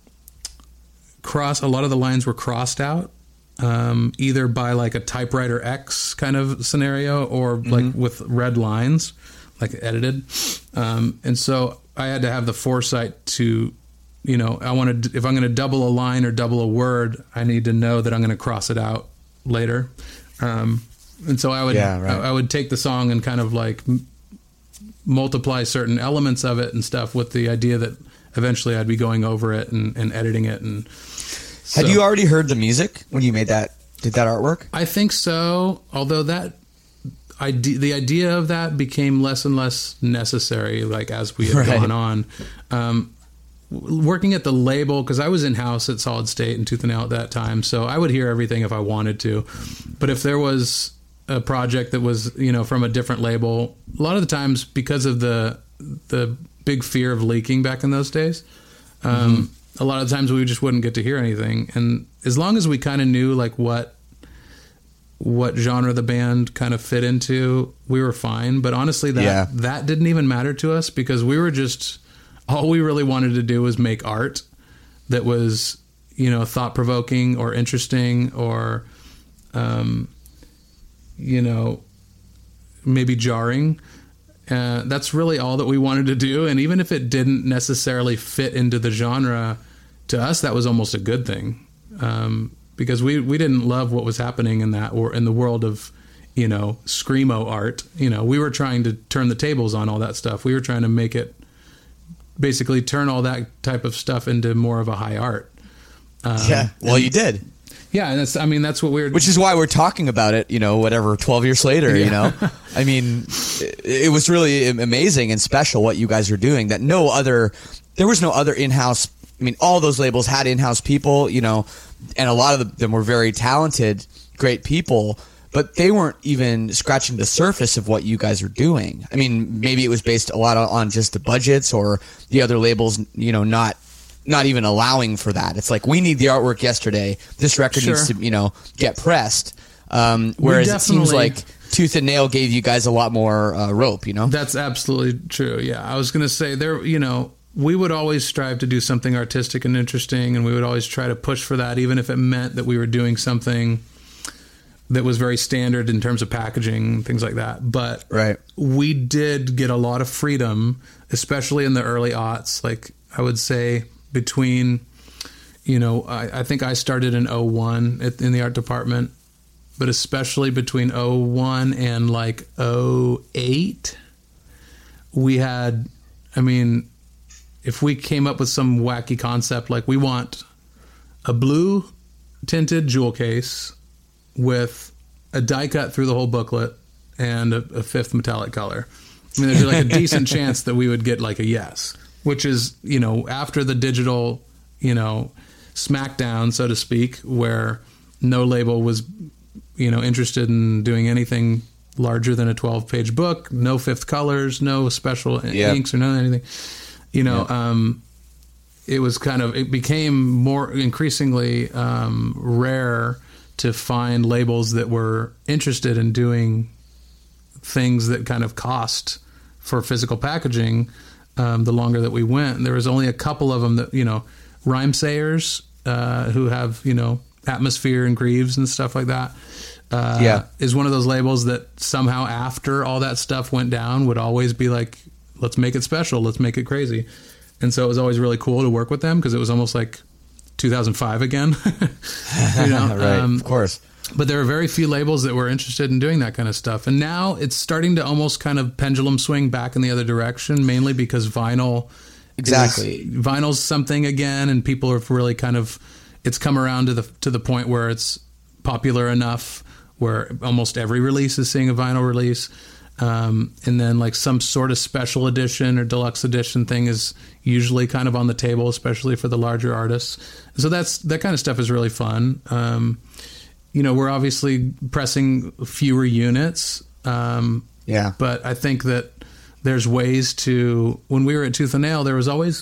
cross. A lot of the lines were crossed out, um, either by like a typewriter X kind of scenario or mm-hmm. like with red lines, like edited. Um, and so I had to have the foresight to, you know, I want to, if I'm going to double a line or double a word, I need to know that I'm going to cross it out later. Um, and so I would, yeah, right. I, I would take the song and kind of like m- multiply certain elements of it and stuff with the idea that eventually I'd be going over it and, and editing it. And so, had you already heard the music when you made that, did that artwork? I think so. Although that idea, the idea of that became less and less necessary, like as we had right. gone on. Um, working at the label, because I was in-house at Solid State and Tooth and Nail at that time, so I would hear everything if I wanted to. But if there was a project that was, you know, from a different label, a lot of the times because of the the big fear of leaking back in those days, um, mm-hmm. a lot of times we just wouldn't get to hear anything. And as long as we kind of knew like what what genre the band kind of fit into, we were fine. But honestly, that yeah. that didn't even matter to us because we were just, all we really wanted to do was make art that was, you know, thought-provoking or interesting or, um, you know, maybe jarring. Uh, that's really all that we wanted to do. And even if it didn't necessarily fit into the genre, to us, that was almost a good thing. Um, because we, we didn't love what was happening in that, or in the world of, you know, screamo art. You know, we were trying to turn the tables on all that stuff. We were trying to make it, basically turn all that type of stuff into more of a high art. Um, yeah. Well, you did. Yeah. And that's, I mean, that's what we were, which is why we're talking about it, you know, whatever, twelve years later, yeah. you know, I mean, it, it was really amazing and special what you guys were doing that no other, there was no other in-house. I mean, all those labels had in-house people, you know, and a lot of them were very talented, great people, but they weren't even scratching the surface of what you guys are doing. I mean, maybe it was based a lot on just the budgets or the other labels, you know, not not even allowing for that. It's like, we need the artwork yesterday. This record sure. needs to, you know, get pressed. Um, whereas it seems like Tooth and Nail gave you guys a lot more uh, rope, you know? That's absolutely true. Yeah. I was going to say there, you know, we would always strive to do something artistic and interesting, and we would always try to push for that, even if it meant that we were doing something that was very standard in terms of packaging, things like that. But right. we did get a lot of freedom, especially in the early aughts. Like I would say between, you know, I, I think I started in oh one at, in the art department, but especially between oh one and like oh eight, we had, I mean, if we came up with some wacky concept, like we want a blue tinted jewel case with a die cut through the whole booklet and a, a fifth metallic color. I mean, there's like a decent chance that we would get like a yes, which is, you know, after the digital, you know, smackdown, so to speak, where no label was, you know, interested in doing anything larger than a twelve page book, no fifth colors, no special Yep. inks or none of anything, you know, Yep. um, it was kind of, it became more increasingly um, rare to find labels that were interested in doing things that kind of cost for physical packaging. Um, the longer that we went, and there was only a couple of them that, you know, Rhymesayers, uh, who have, you know, Atmosphere and Greaves and stuff like that. Uh, Yeah. is one of those labels that somehow after all that stuff went down would always be like, let's make it special. Let's make it crazy. And so it was always really cool to work with them because it was almost like two thousand five again. you know? Right, um, of course. But there were very few labels that were interested in doing that kind of stuff. And now it's starting to almost kind of pendulum swing back in the other direction, mainly because vinyl. Exactly. Is, vinyl's something again, and people have really kind of, it's come around to the to the point where it's popular enough where almost every release is seeing a vinyl release. Um, and then like some sort of special edition or deluxe edition thing is usually kind of on the table, especially for the larger artists. So that's, that kind of stuff is really fun. Um, you know, we're obviously pressing fewer units. Um, yeah. But I think that there's ways to, when we were at Tooth and Nail, there was always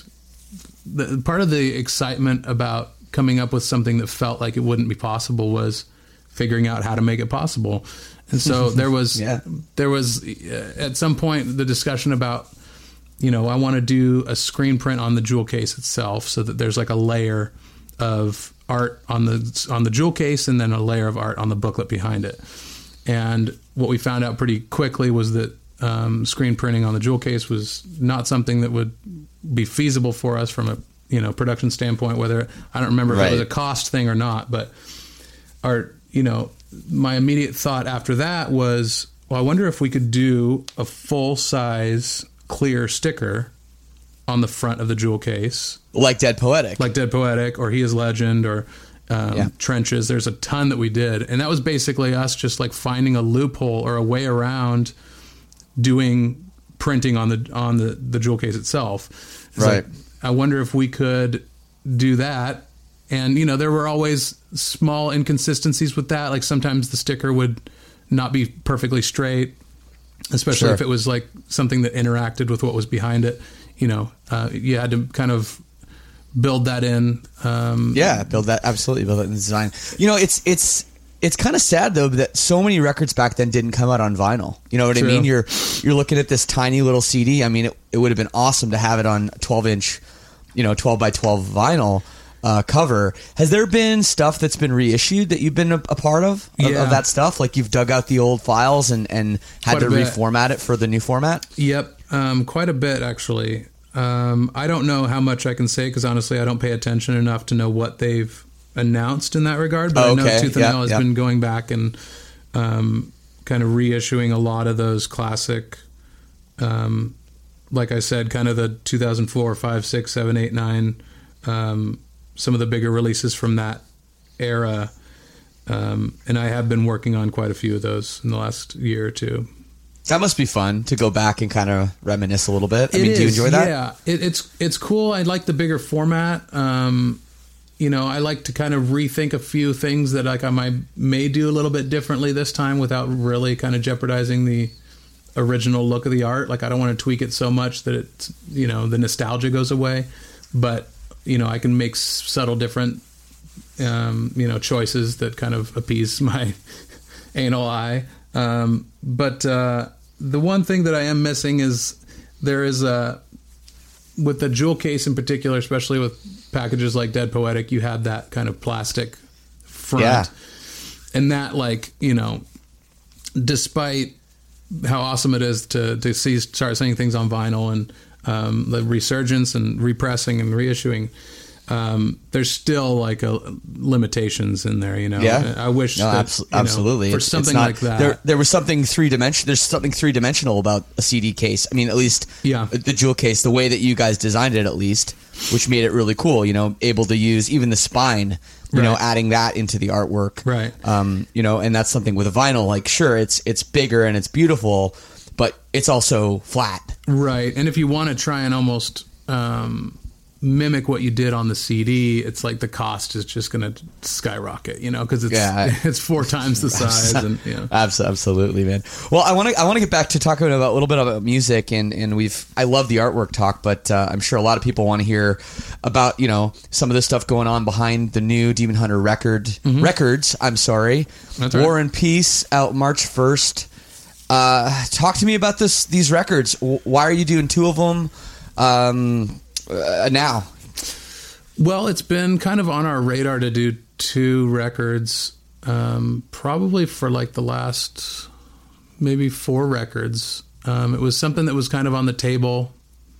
the part of the excitement about coming up with something that felt like it wouldn't be possible was figuring out how to make it possible. And so there was, yeah. there was uh, at some point the discussion about, you know, I want to do a screen print on the jewel case itself so that there's like a layer of art on the, on the jewel case and then a layer of art on the booklet behind it. And what we found out pretty quickly was that um, screen printing on the jewel case was not something that would be feasible for us from a, you know, production standpoint, whether, I don't remember if Right. it was a cost thing or not, but our, you know, my immediate thought after that was, well, I wonder if we could do a full-size clear sticker on the front of the jewel case. Like Dead Poetic. Like Dead Poetic, or He Is Legend, or um, Yeah. Trenches. There's a ton that we did. And that was basically us just like finding a loophole or a way around doing printing on the on the, the jewel case itself. It's Right. like, I wonder if we could do that. And, you know, there were always small inconsistencies with that. Like sometimes the sticker would not be perfectly straight, especially Sure. if it was like something that interacted with what was behind it. You know, uh, you had to kind of build that in. Um, Yeah, build that, absolutely build that in the design. You know, it's it's it's kind of sad though that so many records back then didn't come out on vinyl. You know what True. I mean? You're you're looking at this tiny little C D. I mean, it, it would have been awesome to have it on twelve inch, you know, twelve by twelve vinyl uh, cover. Has there been stuff that's been reissued that you've been a, a part of, of Yeah. of that stuff? Like you've dug out the old files and and had Quite to a bit. reformat it for the new format? Yep, um, quite a bit actually. Um, I don't know how much I can say because honestly, I don't pay attention enough to know what they've announced in that regard. But Oh, I know okay. Tooth and Yeah, Nail has yeah. been going back and um, kind of reissuing a lot of those classic, um, like I said, kind of the two thousand four, five, six, seven, eight, nine, um, some of the bigger releases from that era. Um, and I have been working on quite a few of those in the last year or two. That must be fun to go back and kind of reminisce a little bit. I It mean, do you is, enjoy that? Yeah, it, it's it's cool. I like the bigger format. Um, you know, I like to kind of rethink a few things that like I might may do a little bit differently this time without really kind of jeopardizing the original look of the art. Like I don't want to tweak it so much that it's, you know, the nostalgia goes away. But you know, I can make s- subtle different um, you know choices that kind of appease my anal eye. Um, but uh, the one thing that I am missing is there is a, with the jewel case in particular, especially with packages like Dead Poetic, you had that kind of plastic front. Yeah. and that, like, you know, despite how awesome it is to to see start seeing things on vinyl and um, the resurgence and repressing and reissuing. Um, there's still like a limitations in there, you know. Yeah, I wish no, that, abso- you know, absolutely for It's- something it's not, like that. There, there was something three dimension. There's something three dimensional about a C D case. I mean, at least yeah. the jewel case, the way that you guys designed it, at least, which made it really cool. You know, able to use even the spine. You Right. know, adding that into the artwork. Right. Um, you know, and that's something with a vinyl. Like, sure, it's it's bigger and it's beautiful, but it's also flat. Right. And if you want to try and almost um, mimic what you did on the C D, it's like the cost is just going to skyrocket, you know, because it's Yeah. it's four times the size. and you know. Abs- Absolutely, man. Well, I want to I want to get back to talking about a little bit about music, and, and we've I love the artwork talk, but uh, I'm sure a lot of people want to hear about, you know, some of the stuff going on behind the new Demon Hunter record Mm-hmm. records. I'm sorry, That's right. War and Peace out March first. Uh, talk to me about this these records. W- Why are you doing two of them um, uh, now? Well, it's been kind of on our radar to do two records, um, probably for like the last maybe four records. Um, it was something that was kind of on the table,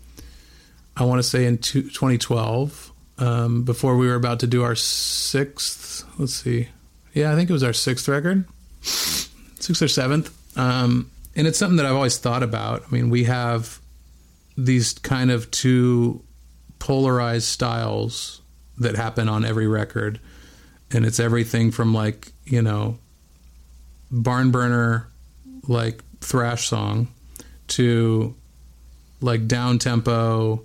I want to say in two, twenty twelve, um, before we were about to do our sixth, let's see. Yeah, I think it was our sixth record, sixth or seventh. Um, and it's something that I've always thought about. I mean, we have these kind of two polarized styles that happen on every record, and it's everything from, like, you know, barn burner, like thrash song, to like down tempo,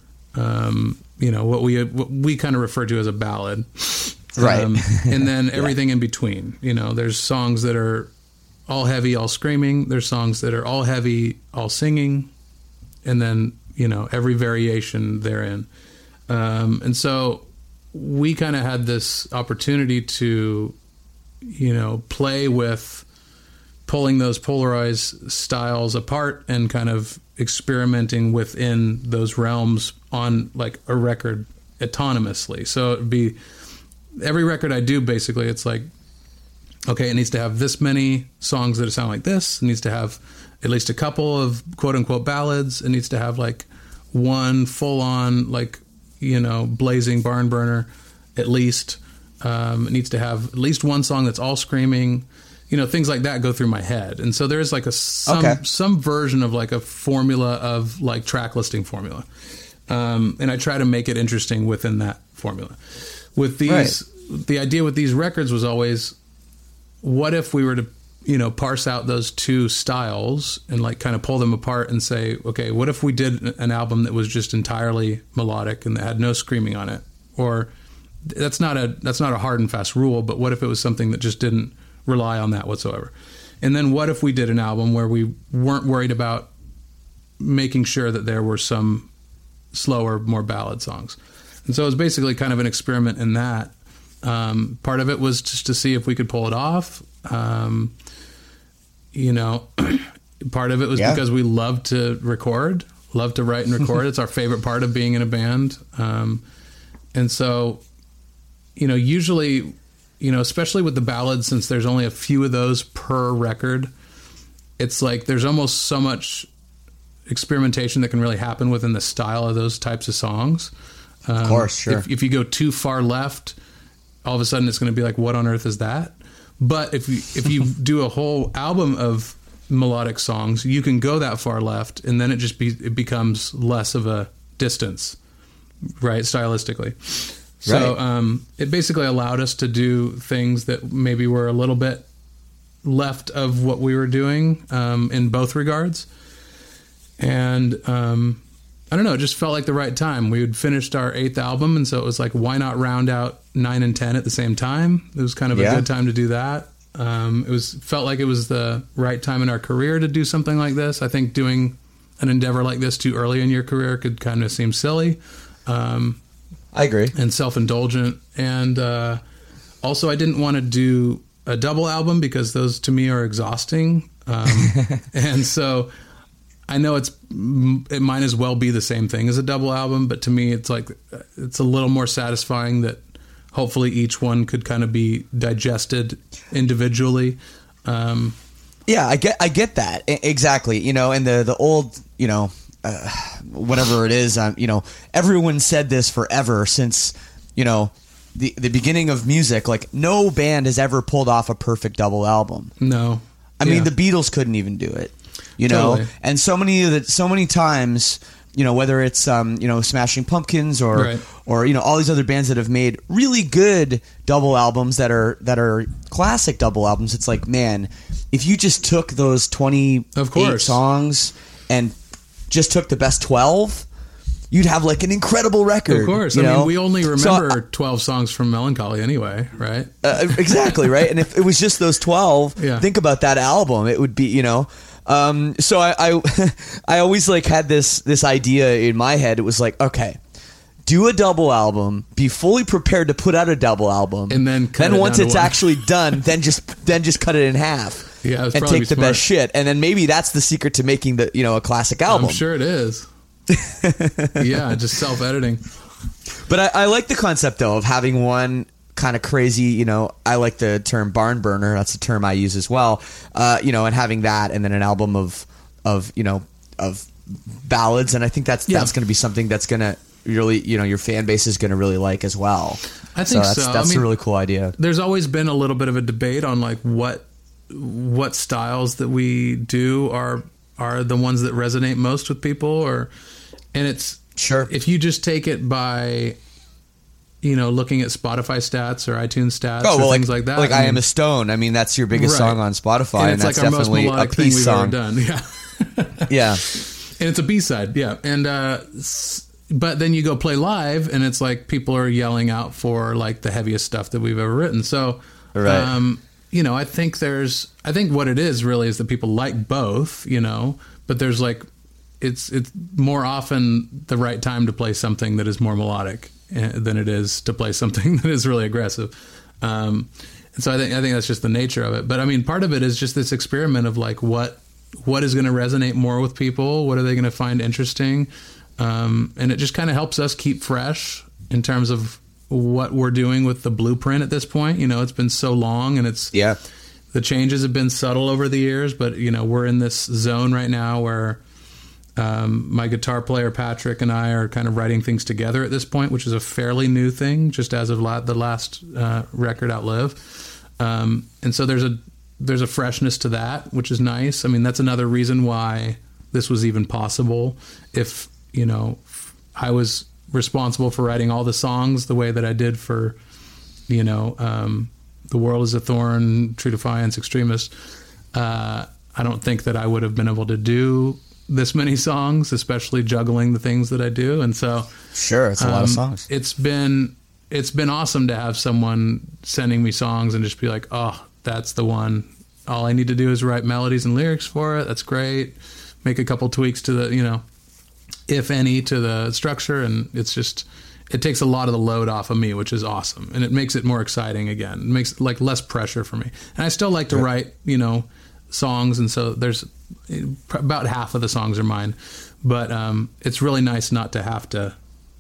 um, you know, what we what we kind of refer to as a ballad, Right. Um, and then everything in between. You know, there's songs that are all heavy, all screaming. There's songs that are all heavy, all singing, and then, you know, every variation therein. Um, and so we kind of had this opportunity to, you know, play with pulling those polarized styles apart and kind of experimenting within those realms on like a record autonomously. So it'd be every record I do, basically, it's like, okay, it needs to have this many songs that sound like this. It needs to have at least a couple of quote unquote ballads. It needs to have like one full on, like, you know, blazing barn burner at least. Um, it needs to have at least one song that's all screaming. You know, things like that go through my head. And so there's like a some, Okay. some version of like a formula of like track listing formula. Um, and I try to make it interesting within that formula. With these, Right. the idea with these records was always, what if we were to, you know, parse out those two styles and like kind of pull them apart and say, okay, what if we did an album that was just entirely melodic and that had no screaming on it? Or that's not a that's not a hard and fast rule, but what if it was something that just didn't rely on that whatsoever? And then what if we did an album where we weren't worried about making sure that there were some slower, more ballad songs? And so it was basically kind of an experiment in that. Um, part of it was just to see if we could pull it off. Um, you know, part of it was Yeah. because we love to record, love to write and record. It's our favorite part of being in a band. Um, and so, you know, usually, you know, especially with the ballads, since there's only a few of those per record, it's like there's almost so much experimentation that can really happen within the style of those types of songs. Um, Of course, sure. If, if you go too far left, all of a sudden it's going to be like, what on earth is that? But if you if you do a whole album of melodic songs, you can go that far left, and then it just be it becomes less of a distance, right? Stylistically. So Right. um, it basically allowed us to do things that maybe were a little bit left of what we were doing um, in both regards. And um, I don't know, it just felt like the right time. We had finished our eighth album, and so it was like, why not round out nine and ten at the same time? It was kind of Yeah. a good time to do that. Um, it was felt like it was the right time in our career to do something like this. I think doing an endeavor like this too early in your career could kind of seem silly. Um, I agree. And self-indulgent. And uh, also, I didn't want to do a double album because those to me are exhausting. Um, and so I know it's it might as well be the same thing as a double album, but to me, it's like it's a little more satisfying that hopefully each one could kind of be digested individually. Um, yeah, I get I get that exactly. You know, and the the old you know uh, whatever it is, um, you know, everyone said this forever since you know. The the beginning of music, like no band has ever pulled off a perfect double album. No, I yeah. mean the Beatles couldn't even do it, you know. Totally. And so many of the so many times, you know, whether it's um you know Smashing Pumpkins or right. or you know all these other bands that have made really good double albums that are that are classic double albums. It's like, man, if you just took those twenty-eight songs and just took the best twelve. You'd have like an incredible record. Of course. You I know? mean, we only remember so, twelve songs from Melancholy anyway, right? Uh, exactly, right? And if it was just those twelve, yeah. think about that album. It would be, you know. Um, so I, I, I always like had this this idea in my head. It was like, okay, do a double album, be fully prepared to put out a double album, and then cut then it once down it's to one. actually done, then just then just cut it in half. Yeah, and take the smart. best shit. And then maybe that's the secret to making the you know a classic album. I'm sure it is. Yeah, just self-editing. But I, I like the concept though of having one kind of crazy, you know, I like the term barn burner. That's a term I use as well. Uh, you know, and having that and then an album of of, you know, of ballads, and I think that's yeah. that's going to be something that's going to really, you know, your fan base is going to really like as well. I think so. That's, so. that's I mean, a really cool idea. There's always been a little bit of a debate on like what what styles that we do are are the ones that resonate most with people, or and it's sure if you just take it by you know looking at Spotify stats or iTunes stats oh, or well, things like, like that. Like I, I mean, Am a Stone. I mean, that's your biggest right. song on Spotify, and, and, it's that's like our most definitely a melodic thing peace we've song. ever done. Yeah, yeah, and it's a B-side. Yeah, and uh, but then you go play live, and it's like people are yelling out for like the heaviest stuff that we've ever written. So, right. um, you know, I think there's, I think what it is really is that people like both, you know, but there's like. It's it's more often the right time to play something that is more melodic than it is to play something that is really aggressive. Um, and so I think I think that's just the nature of it. But I mean, part of it is just this experiment of like what what is going to resonate more with people, what are they going to find interesting, um, and it just kind of helps us keep fresh in terms of what we're doing with the blueprint at this point. You know, it's been so long, and it's yeah, the changes have been subtle over the years, but you know, we're in this zone right now where. Um, my guitar player Patrick and I are kind of writing things together at this point, which is a fairly new thing, just as of la- the last uh, record, Outlive. Um, and so there's a there's a freshness to that, which is nice. I mean, that's another reason why this was even possible. If you know, I was responsible for writing all the songs the way that I did for, you know, um, The World Is a Thorn, True Defiance, Extremist. Uh, I don't think that I would have been able to do this many songs, especially juggling the things that I do. And so sure, it's a um, lot of songs. It's been it's been awesome to have someone sending me songs and just be like, oh, that's the one. All I need to do is write melodies and lyrics for it. That's great. Make a couple tweaks to the, you know, if any, to the structure, and it's just it takes a lot of the load off of me, which is awesome. And it makes it more exciting again. It makes like less pressure for me. And I still like to yeah. write, you know, songs, and so there's about half of the songs are mine, but um, it's really nice not to have to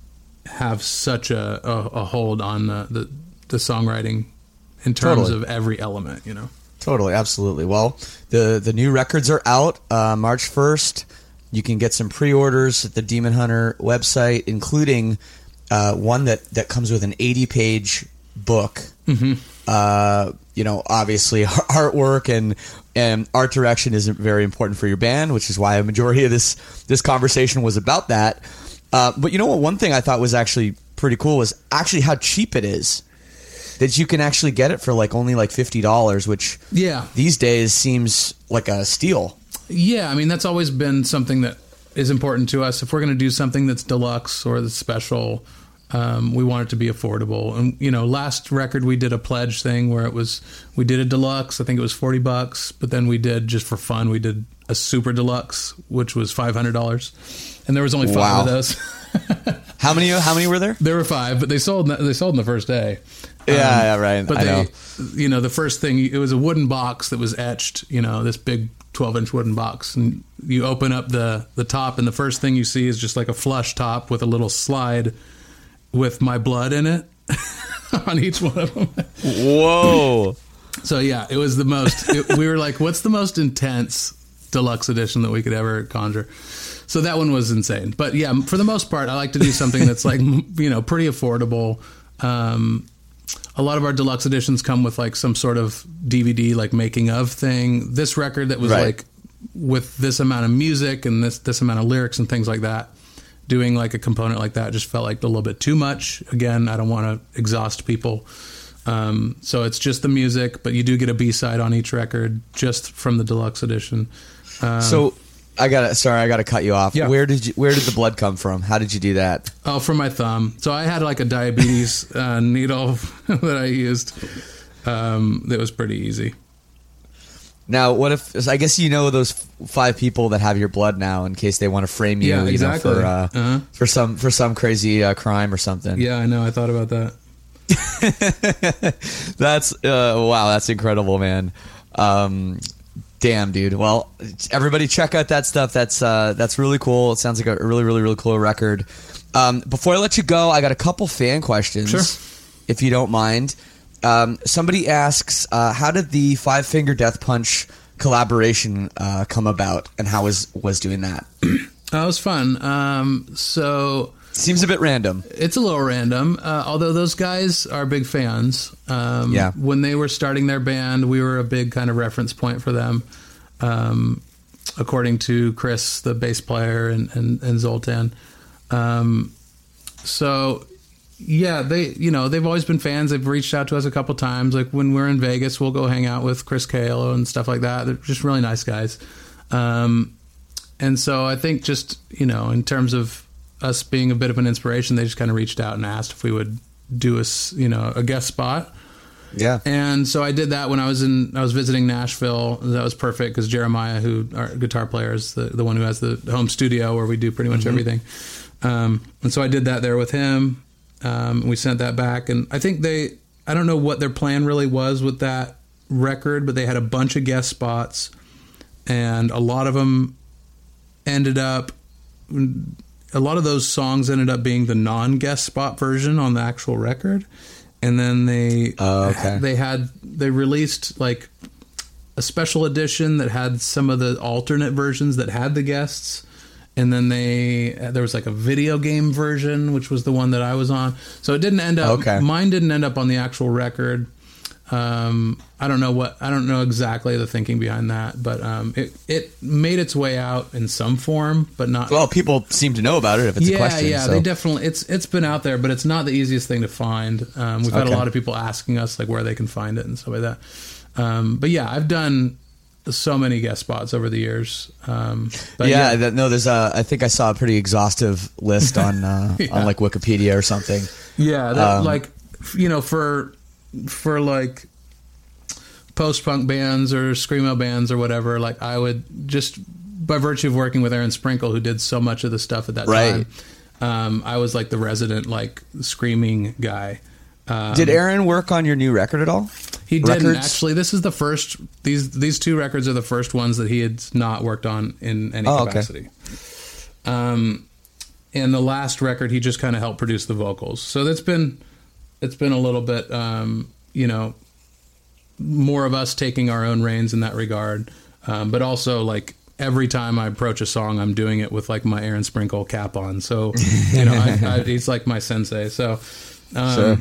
have such a, a, a hold on the, the, the songwriting in terms totally. of every element, you know. Totally, absolutely. Well, the the new records are out uh, March first. You can get some pre-orders at the Demon Hunter website, including uh, one that, that comes with an eighty-page book. Mm-hmm. Uh, you know, obviously artwork and and art direction is very important for your band, which is why a majority of this this conversation was about that. Uh, but you know what? One thing I thought was actually pretty cool was actually how cheap it is. That you can actually get it for like only like fifty dollars, which yeah. these days seems like a steal. Yeah, I mean, that's always been something that is important to us. If we're going to do something that's deluxe or that's special, um, we want it to be affordable. And, you know, last record we did a pledge thing where it was, we did a deluxe, I think it was forty bucks, but then we did, just for fun, we did a super deluxe, which was five hundred dollars. And there was only five wow. of those. How many, how many were there? There were five, but they sold, they sold in the first day. Yeah, um, yeah, right. But I they, know. you know, the first thing, it was a wooden box that was etched, you know, this big twelve inch wooden box. And you open up the, the top, and the first thing you see is just like a flush top with a little slide with my blood in it on each one of them. Whoa. So yeah, it was the most, it, we were like, what's the most intense deluxe edition that we could ever conjure? So that one was insane. But yeah, for the most part, I like to do something that's like, you know, pretty affordable. Um, a lot of our deluxe editions come with like some sort of D V D, like making of thing. This record that was right. like with this amount of music and this, this amount of lyrics and things like that, doing like a component like that just felt like a little bit too much. Again, I don't want to exhaust people. Um, so it's just the music, but you do get a B-side on each record just from the deluxe edition. Um, so I gotta, sorry, I gotta cut you off. Yeah. Where did you, where did the blood come from? How did you do that? Oh, from my thumb. So I had like a diabetes uh, needle that I used. Um, that was pretty easy. Now, what if, I guess you know those five people that have your blood now in case they want to frame you, yeah, exactly. you know, for, uh, uh-huh. for some, for some crazy uh, crime or something. Yeah, I know. I thought about that. That's, uh, wow, that's incredible, man. Um, damn, dude. Well, everybody check out that stuff. That's, uh, that's really cool. It sounds like a really, really, really cool record. Um, before I let you go, I got a couple fan questions, sure. if you don't mind. Um, somebody asks, uh, how did the Five Finger Death Punch collaboration uh, come about, and how was was doing that? That was fun. Um, so seems a bit random. It's a little random, uh, although those guys are big fans. Um, yeah. When they were starting their band, we were a big kind of reference point for them. Um, according to Chris, the bass player, and and, and Zoltan. Um, so. Yeah, they, you know, they've always been fans. They've reached out to us a couple times. Like when we're in Vegas, we'll go hang out with Chris Caello and stuff like that. They're just really nice guys. Um, and so I think just, you know, in terms of us being a bit of an inspiration, they just kind of reached out and asked if we would do a, you know, a guest spot. Yeah. And so I did that when I was in, I was visiting Nashville. That was perfect because Jeremiah, who our guitar player, is the, the one who has the home studio where we do pretty much mm-hmm. everything. Um, and so I did that there with him. Um, we sent that back, and I think they, I don't know what their plan really was with that record, but they had a bunch of guest spots, and a lot of them ended up, a lot of those songs ended up being the non-guest spot version on the actual record. And then they, oh, okay. they had, they released like a special edition that had some of the alternate versions that had the guests. And then they, there was like a video game version, which was the one that I was on. So it didn't end up, okay. mine didn't end up on the actual record. Um, I don't know what, I don't know exactly the thinking behind that, but um, it, it made its way out in some form, but not. Well, people seem to know about it if it's yeah, a question. Yeah, so. they definitely, it's it's been out there, but it's not the easiest thing to find. Um, we've had okay. a lot of people asking us like where they can find it and stuff like that. Um, but yeah, I've done so many guest spots over the years. Um, but yeah, yeah. That, no, there's a, I think I saw a pretty exhaustive list on, uh, yeah. on like Wikipedia or something. Yeah. That, um, like, you know, for, for like post-punk bands or screamo bands or whatever, like I would just, by virtue of working with Aaron Sprinkle, who did so much of the stuff at that right. time, um, I was like the resident, like screaming guy. Um, Did Aaron work on your new record at all? He didn't Records? actually. This is the first. These these two records are the first ones that he had not worked on in any oh, capacity. Okay. Um, and the last record, he just kind of helped produce the vocals. So that's been it's been a little bit, um, you know, more of us taking our own reins in that regard. Um, but also, like every time I approach a song, I'm doing it with like my Aaron Sprinkle cap on. So you know, I, I, he's like my sensei. So. Um, sure.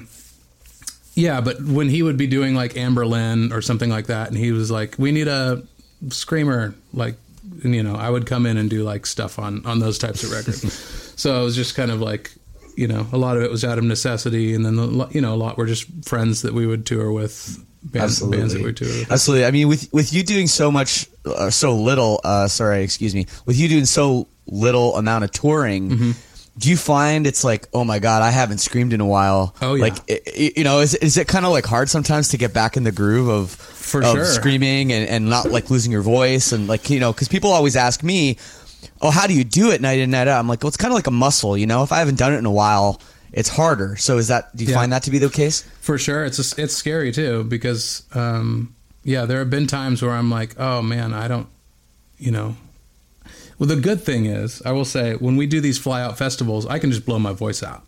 Yeah, but when he would be doing like Amber Lynn or something like that, and he was like, "We need a screamer," like, and, you know, I would come in and do like stuff on on those types of records. So it was just kind of like, you know, a lot of it was out of necessity, and then the, you know, a lot were just friends that we would tour with, bands, bands that we would tour with. Absolutely. I mean, with with you doing so much, uh, so little. Uh, sorry, excuse me. With you doing so little amount of touring. Mm-hmm. Do you find it's like, oh my God, I haven't screamed in a while? Oh yeah. Like, it, you know, is is it kind of like hard sometimes to get back in the groove of for of sure screaming and, and not like losing your voice and like, you know, because people always ask me, oh, how do you do it night in night out? I'm like, well, it's kind of like a muscle, you know. If I haven't done it in a while, it's harder. So is that? Do you yeah. find that to be the case? For sure, it's a, it's scary too because um, yeah, there have been times where I'm like, oh man, I don't, you know. Well, the good thing is, I will say, when we do these fly out festivals, I can just blow my voice out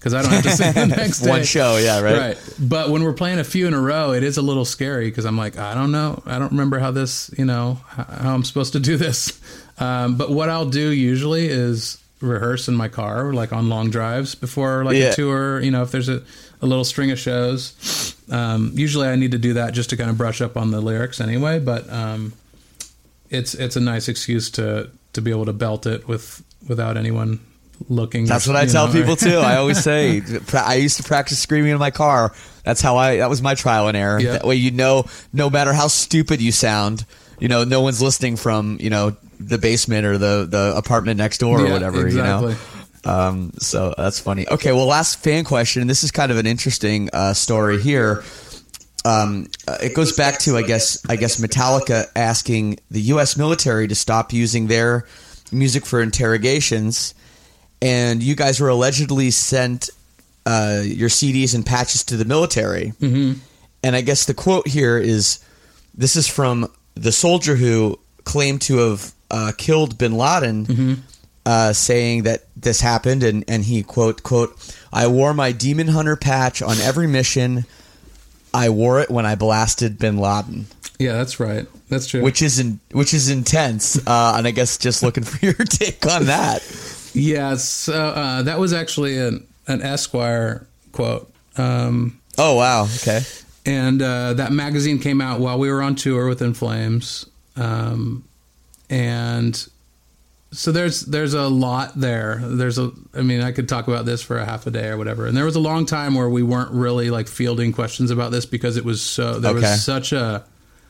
because I don't have to sing the next day. One show, yeah, right. Right. But when we're playing a few in a row, it is a little scary because I'm like, I don't know. I don't remember how this, you know, how I'm supposed to do this. Um, but what I'll do usually is rehearse in my car, like on long drives before like Yeah. a tour, you know, if there's a, a little string of shows. Um, usually I need to do that just to kind of brush up on the lyrics anyway, but um, it's it's a nice excuse to, to be able to belt it with without anyone looking. That's or, what I you tell know, people or- too. I always say, pra- I used to practice screaming in my car. That's how I, that was my trial and error. Yeah. That way, you know, no matter how stupid you sound, you know, no one's listening from, you know, the basement or the, the apartment next door or Yeah, whatever, exactly. you know? Um, so that's funny. Okay. Well, last fan question. This is kind of an interesting, uh, story here. Um, uh, it goes back to, I guess, I guess Metallica asking the U S military to stop using their music for interrogations. And you guys were allegedly sent uh, your C Ds and patches to the military. Mm-hmm. And I guess the quote here is, this is from the soldier who claimed to have uh, killed bin Laden, Mm-hmm. uh, saying that this happened. And, and he, quote, quote, I wore my Demon Hunter patch on every mission. I wore it when I blasted bin Laden. Yeah, that's right. That's true. Which is in, which is intense. Uh, and I guess just looking for your take on that. Yeah, so uh, that was actually an, an Esquire quote. Um, oh, wow. Okay. And uh, that magazine came out while we were on tour with In Flames. Um, and so there's there's a lot there. There's a, I mean, I could talk about this for a half a day or whatever. And there was a long time where we weren't really like fielding questions about this because it was so, there Okay. was such a,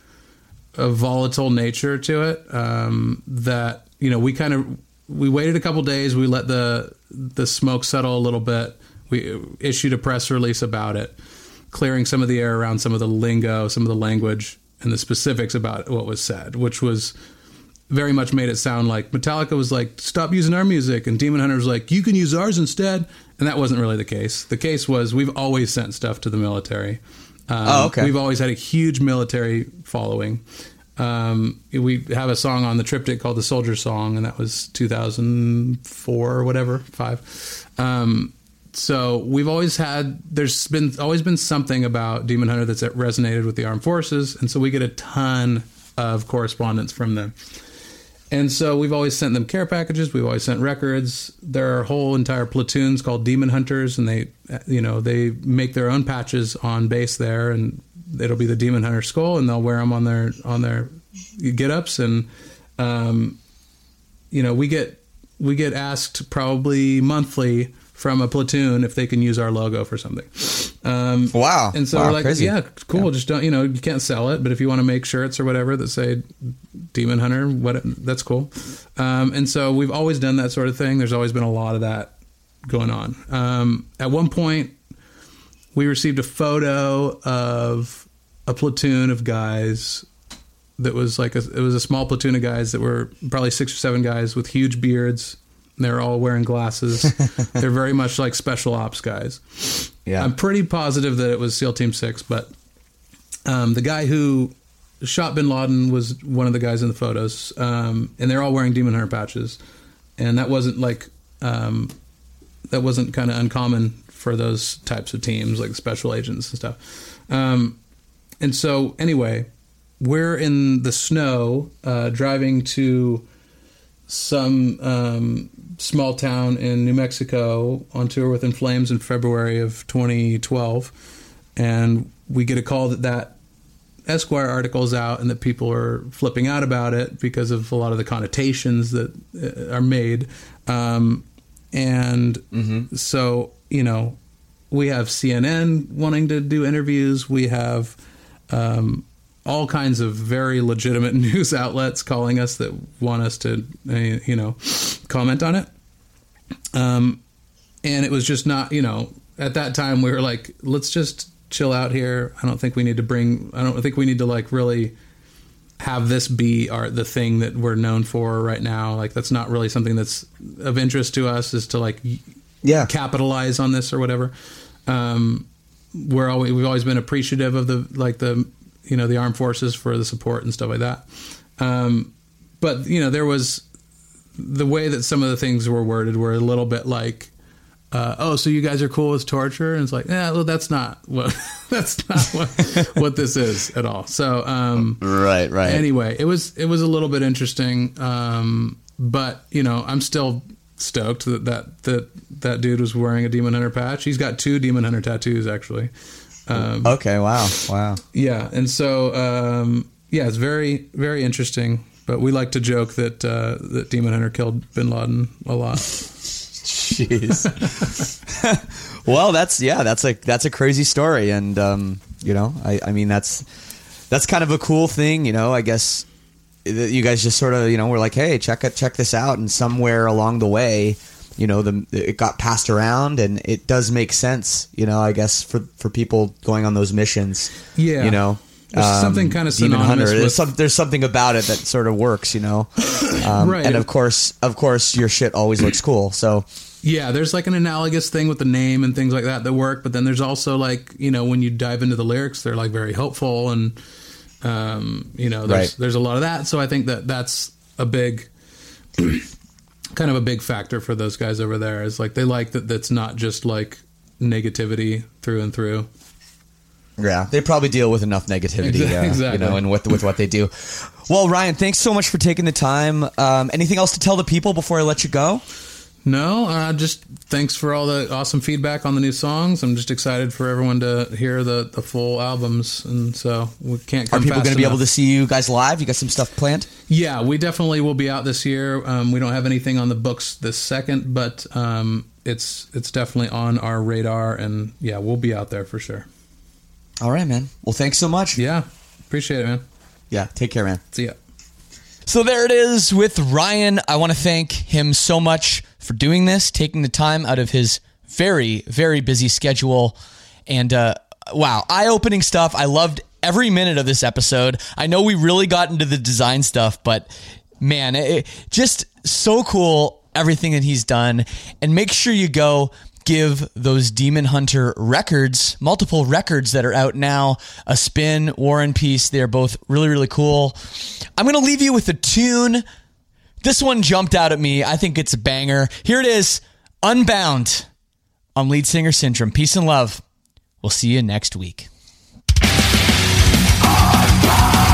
a volatile nature to it um, that, you know, we kind of, we waited a couple days. We let the the smoke settle a little bit. We issued a press release about it, clearing some of the air around some of the lingo, some of the language, and the specifics about what was said, which was very much made it sound like Metallica was like, stop using our music, and Demon Hunter was like, you can use ours instead. And that wasn't really the case. The case was we've always sent stuff to the military. Um, Oh, okay. We've always had a huge military following. Um, we have a song on the triptych called the Soldier Song, and that was two thousand four or whatever, five. Um, so we've always had, there's been always been something about Demon Hunter that's resonated with the armed forces, and so we get a ton of correspondence from them. And so we've always sent them care packages. We've always sent records. There are whole entire platoons called Demon Hunters, and they, you know, they make their own patches on base there, and it'll be the Demon Hunter skull, and they'll wear them on their on their get-ups. And um, you know, we get we get asked probably monthly from a platoon if they can use our logo for something. Um, wow! And so wow, we're like, crazy. yeah, cool. Yeah. Just don't, you know, you can't sell it, but if you want to make shirts or whatever that say Demon Hunter, what, that's cool. Um, and so we've always done that sort of thing. There's always been a lot of that going on. Um, at one point, we received a photo of a platoon of guys that was like a, it was a small platoon of guys that were probably six or seven guys with huge beards. They're all wearing glasses. They're very much like special ops guys. Yeah. I'm pretty positive that it was SEAL Team Six, but um, the guy who shot bin Laden was one of the guys in the photos, um, and they're all wearing Demon Hunter patches, and that wasn't like um, that wasn't kind of uncommon for those types of teams, like special agents and stuff. Um, and so, anyway, we're in the snow uh, driving to some um, small town in New Mexico on tour with In Flames in February of twenty twelve, and we get a call that that Esquire article is out and that people are flipping out about it because of a lot of the connotations that uh, are made. Um, and mm-hmm. so, you know, we have C N N wanting to do interviews. We have um, all kinds of very legitimate news outlets calling us that want us to, uh, you know, comment on it. Um, and it was just not, you know, at that time we were like, let's just chill out here. I don't think we need to bring, I don't think we need to like really have this be our, the thing that we're known for right now. Like that's not really something that's of interest to us, is to like, yeah, capitalize on this or whatever. Um, we're always, we've always been appreciative of the, like the, you know, the armed forces for the support and stuff like that. Um, but you know, there was the way that some of the things were worded were a little bit like, uh, oh, so you guys are cool with torture? And it's like, yeah, well, that's not what that's not what what this is at all. So, um, right, right. Anyway, it was it was a little bit interesting, um, but you know, I'm still stoked that that that that dude was wearing a Demon Hunter patch. He's got two Demon Hunter tattoos actually. Um, okay, wow, wow. Yeah, and so um, yeah, it's very very interesting. But we like to joke that uh, that Demon Hunter killed Bin Laden a lot. Jeez. Well, that's yeah, that's a that's a crazy story, and um, you know, I, I mean that's that's kind of a cool thing, you know. I guess you guys just sort of, you know, were like, hey, check it, check this out, and somewhere along the way, you know, the it got passed around, and it does make sense, you know. I guess for for people going on those missions, yeah, you know. There's um, something kind of synonymous with... There's, some, there's something about it that sort of works, you know. Um, right. And of course, of course, your shit always looks cool. So yeah, there's like an analogous thing with the name and things like that that work. But then there's also like, you know, when you dive into the lyrics, they're like very hopeful, and um, you know, there's right. there's a lot of that. So I think that that's a big, kind of a big factor for those guys over there. Is like they like that that's not just like negativity through and through. Yeah, they probably deal with enough negativity, exactly. uh, you know, and with with what they do. Well, Ryan, thanks so much for taking the time. Um, anything else to tell the people before I let you go? No, uh, just thanks for all the awesome feedback on the new songs. I'm just excited for everyone to hear the, the full albums, and so we can't come Are people going to be able to see you guys live? You got some stuff planned? Yeah, we definitely will be out this year. Um, we don't have anything on the books this second, but um, it's it's definitely on our radar, and yeah, we'll be out there for sure. All right, man. Well, thanks so much. Yeah, appreciate it, man. Yeah, take care, man. See ya. So there it is with Ryan. I want to thank him so much for doing this, taking the time out of his very, very busy schedule. And uh, wow, eye-opening stuff. I loved every minute of this episode. I know we really got into the design stuff, but man, it, just so cool, everything that he's done. And make sure you go give those Demon Hunter records, multiple records that are out now, a spin, War and Peace. They're both really, really cool. I'm going to leave you with a tune. This one jumped out at me. I think it's a banger. Here it is, Unbound on Lead Singer Syndrome. Peace and love. We'll see you next week. Unbound.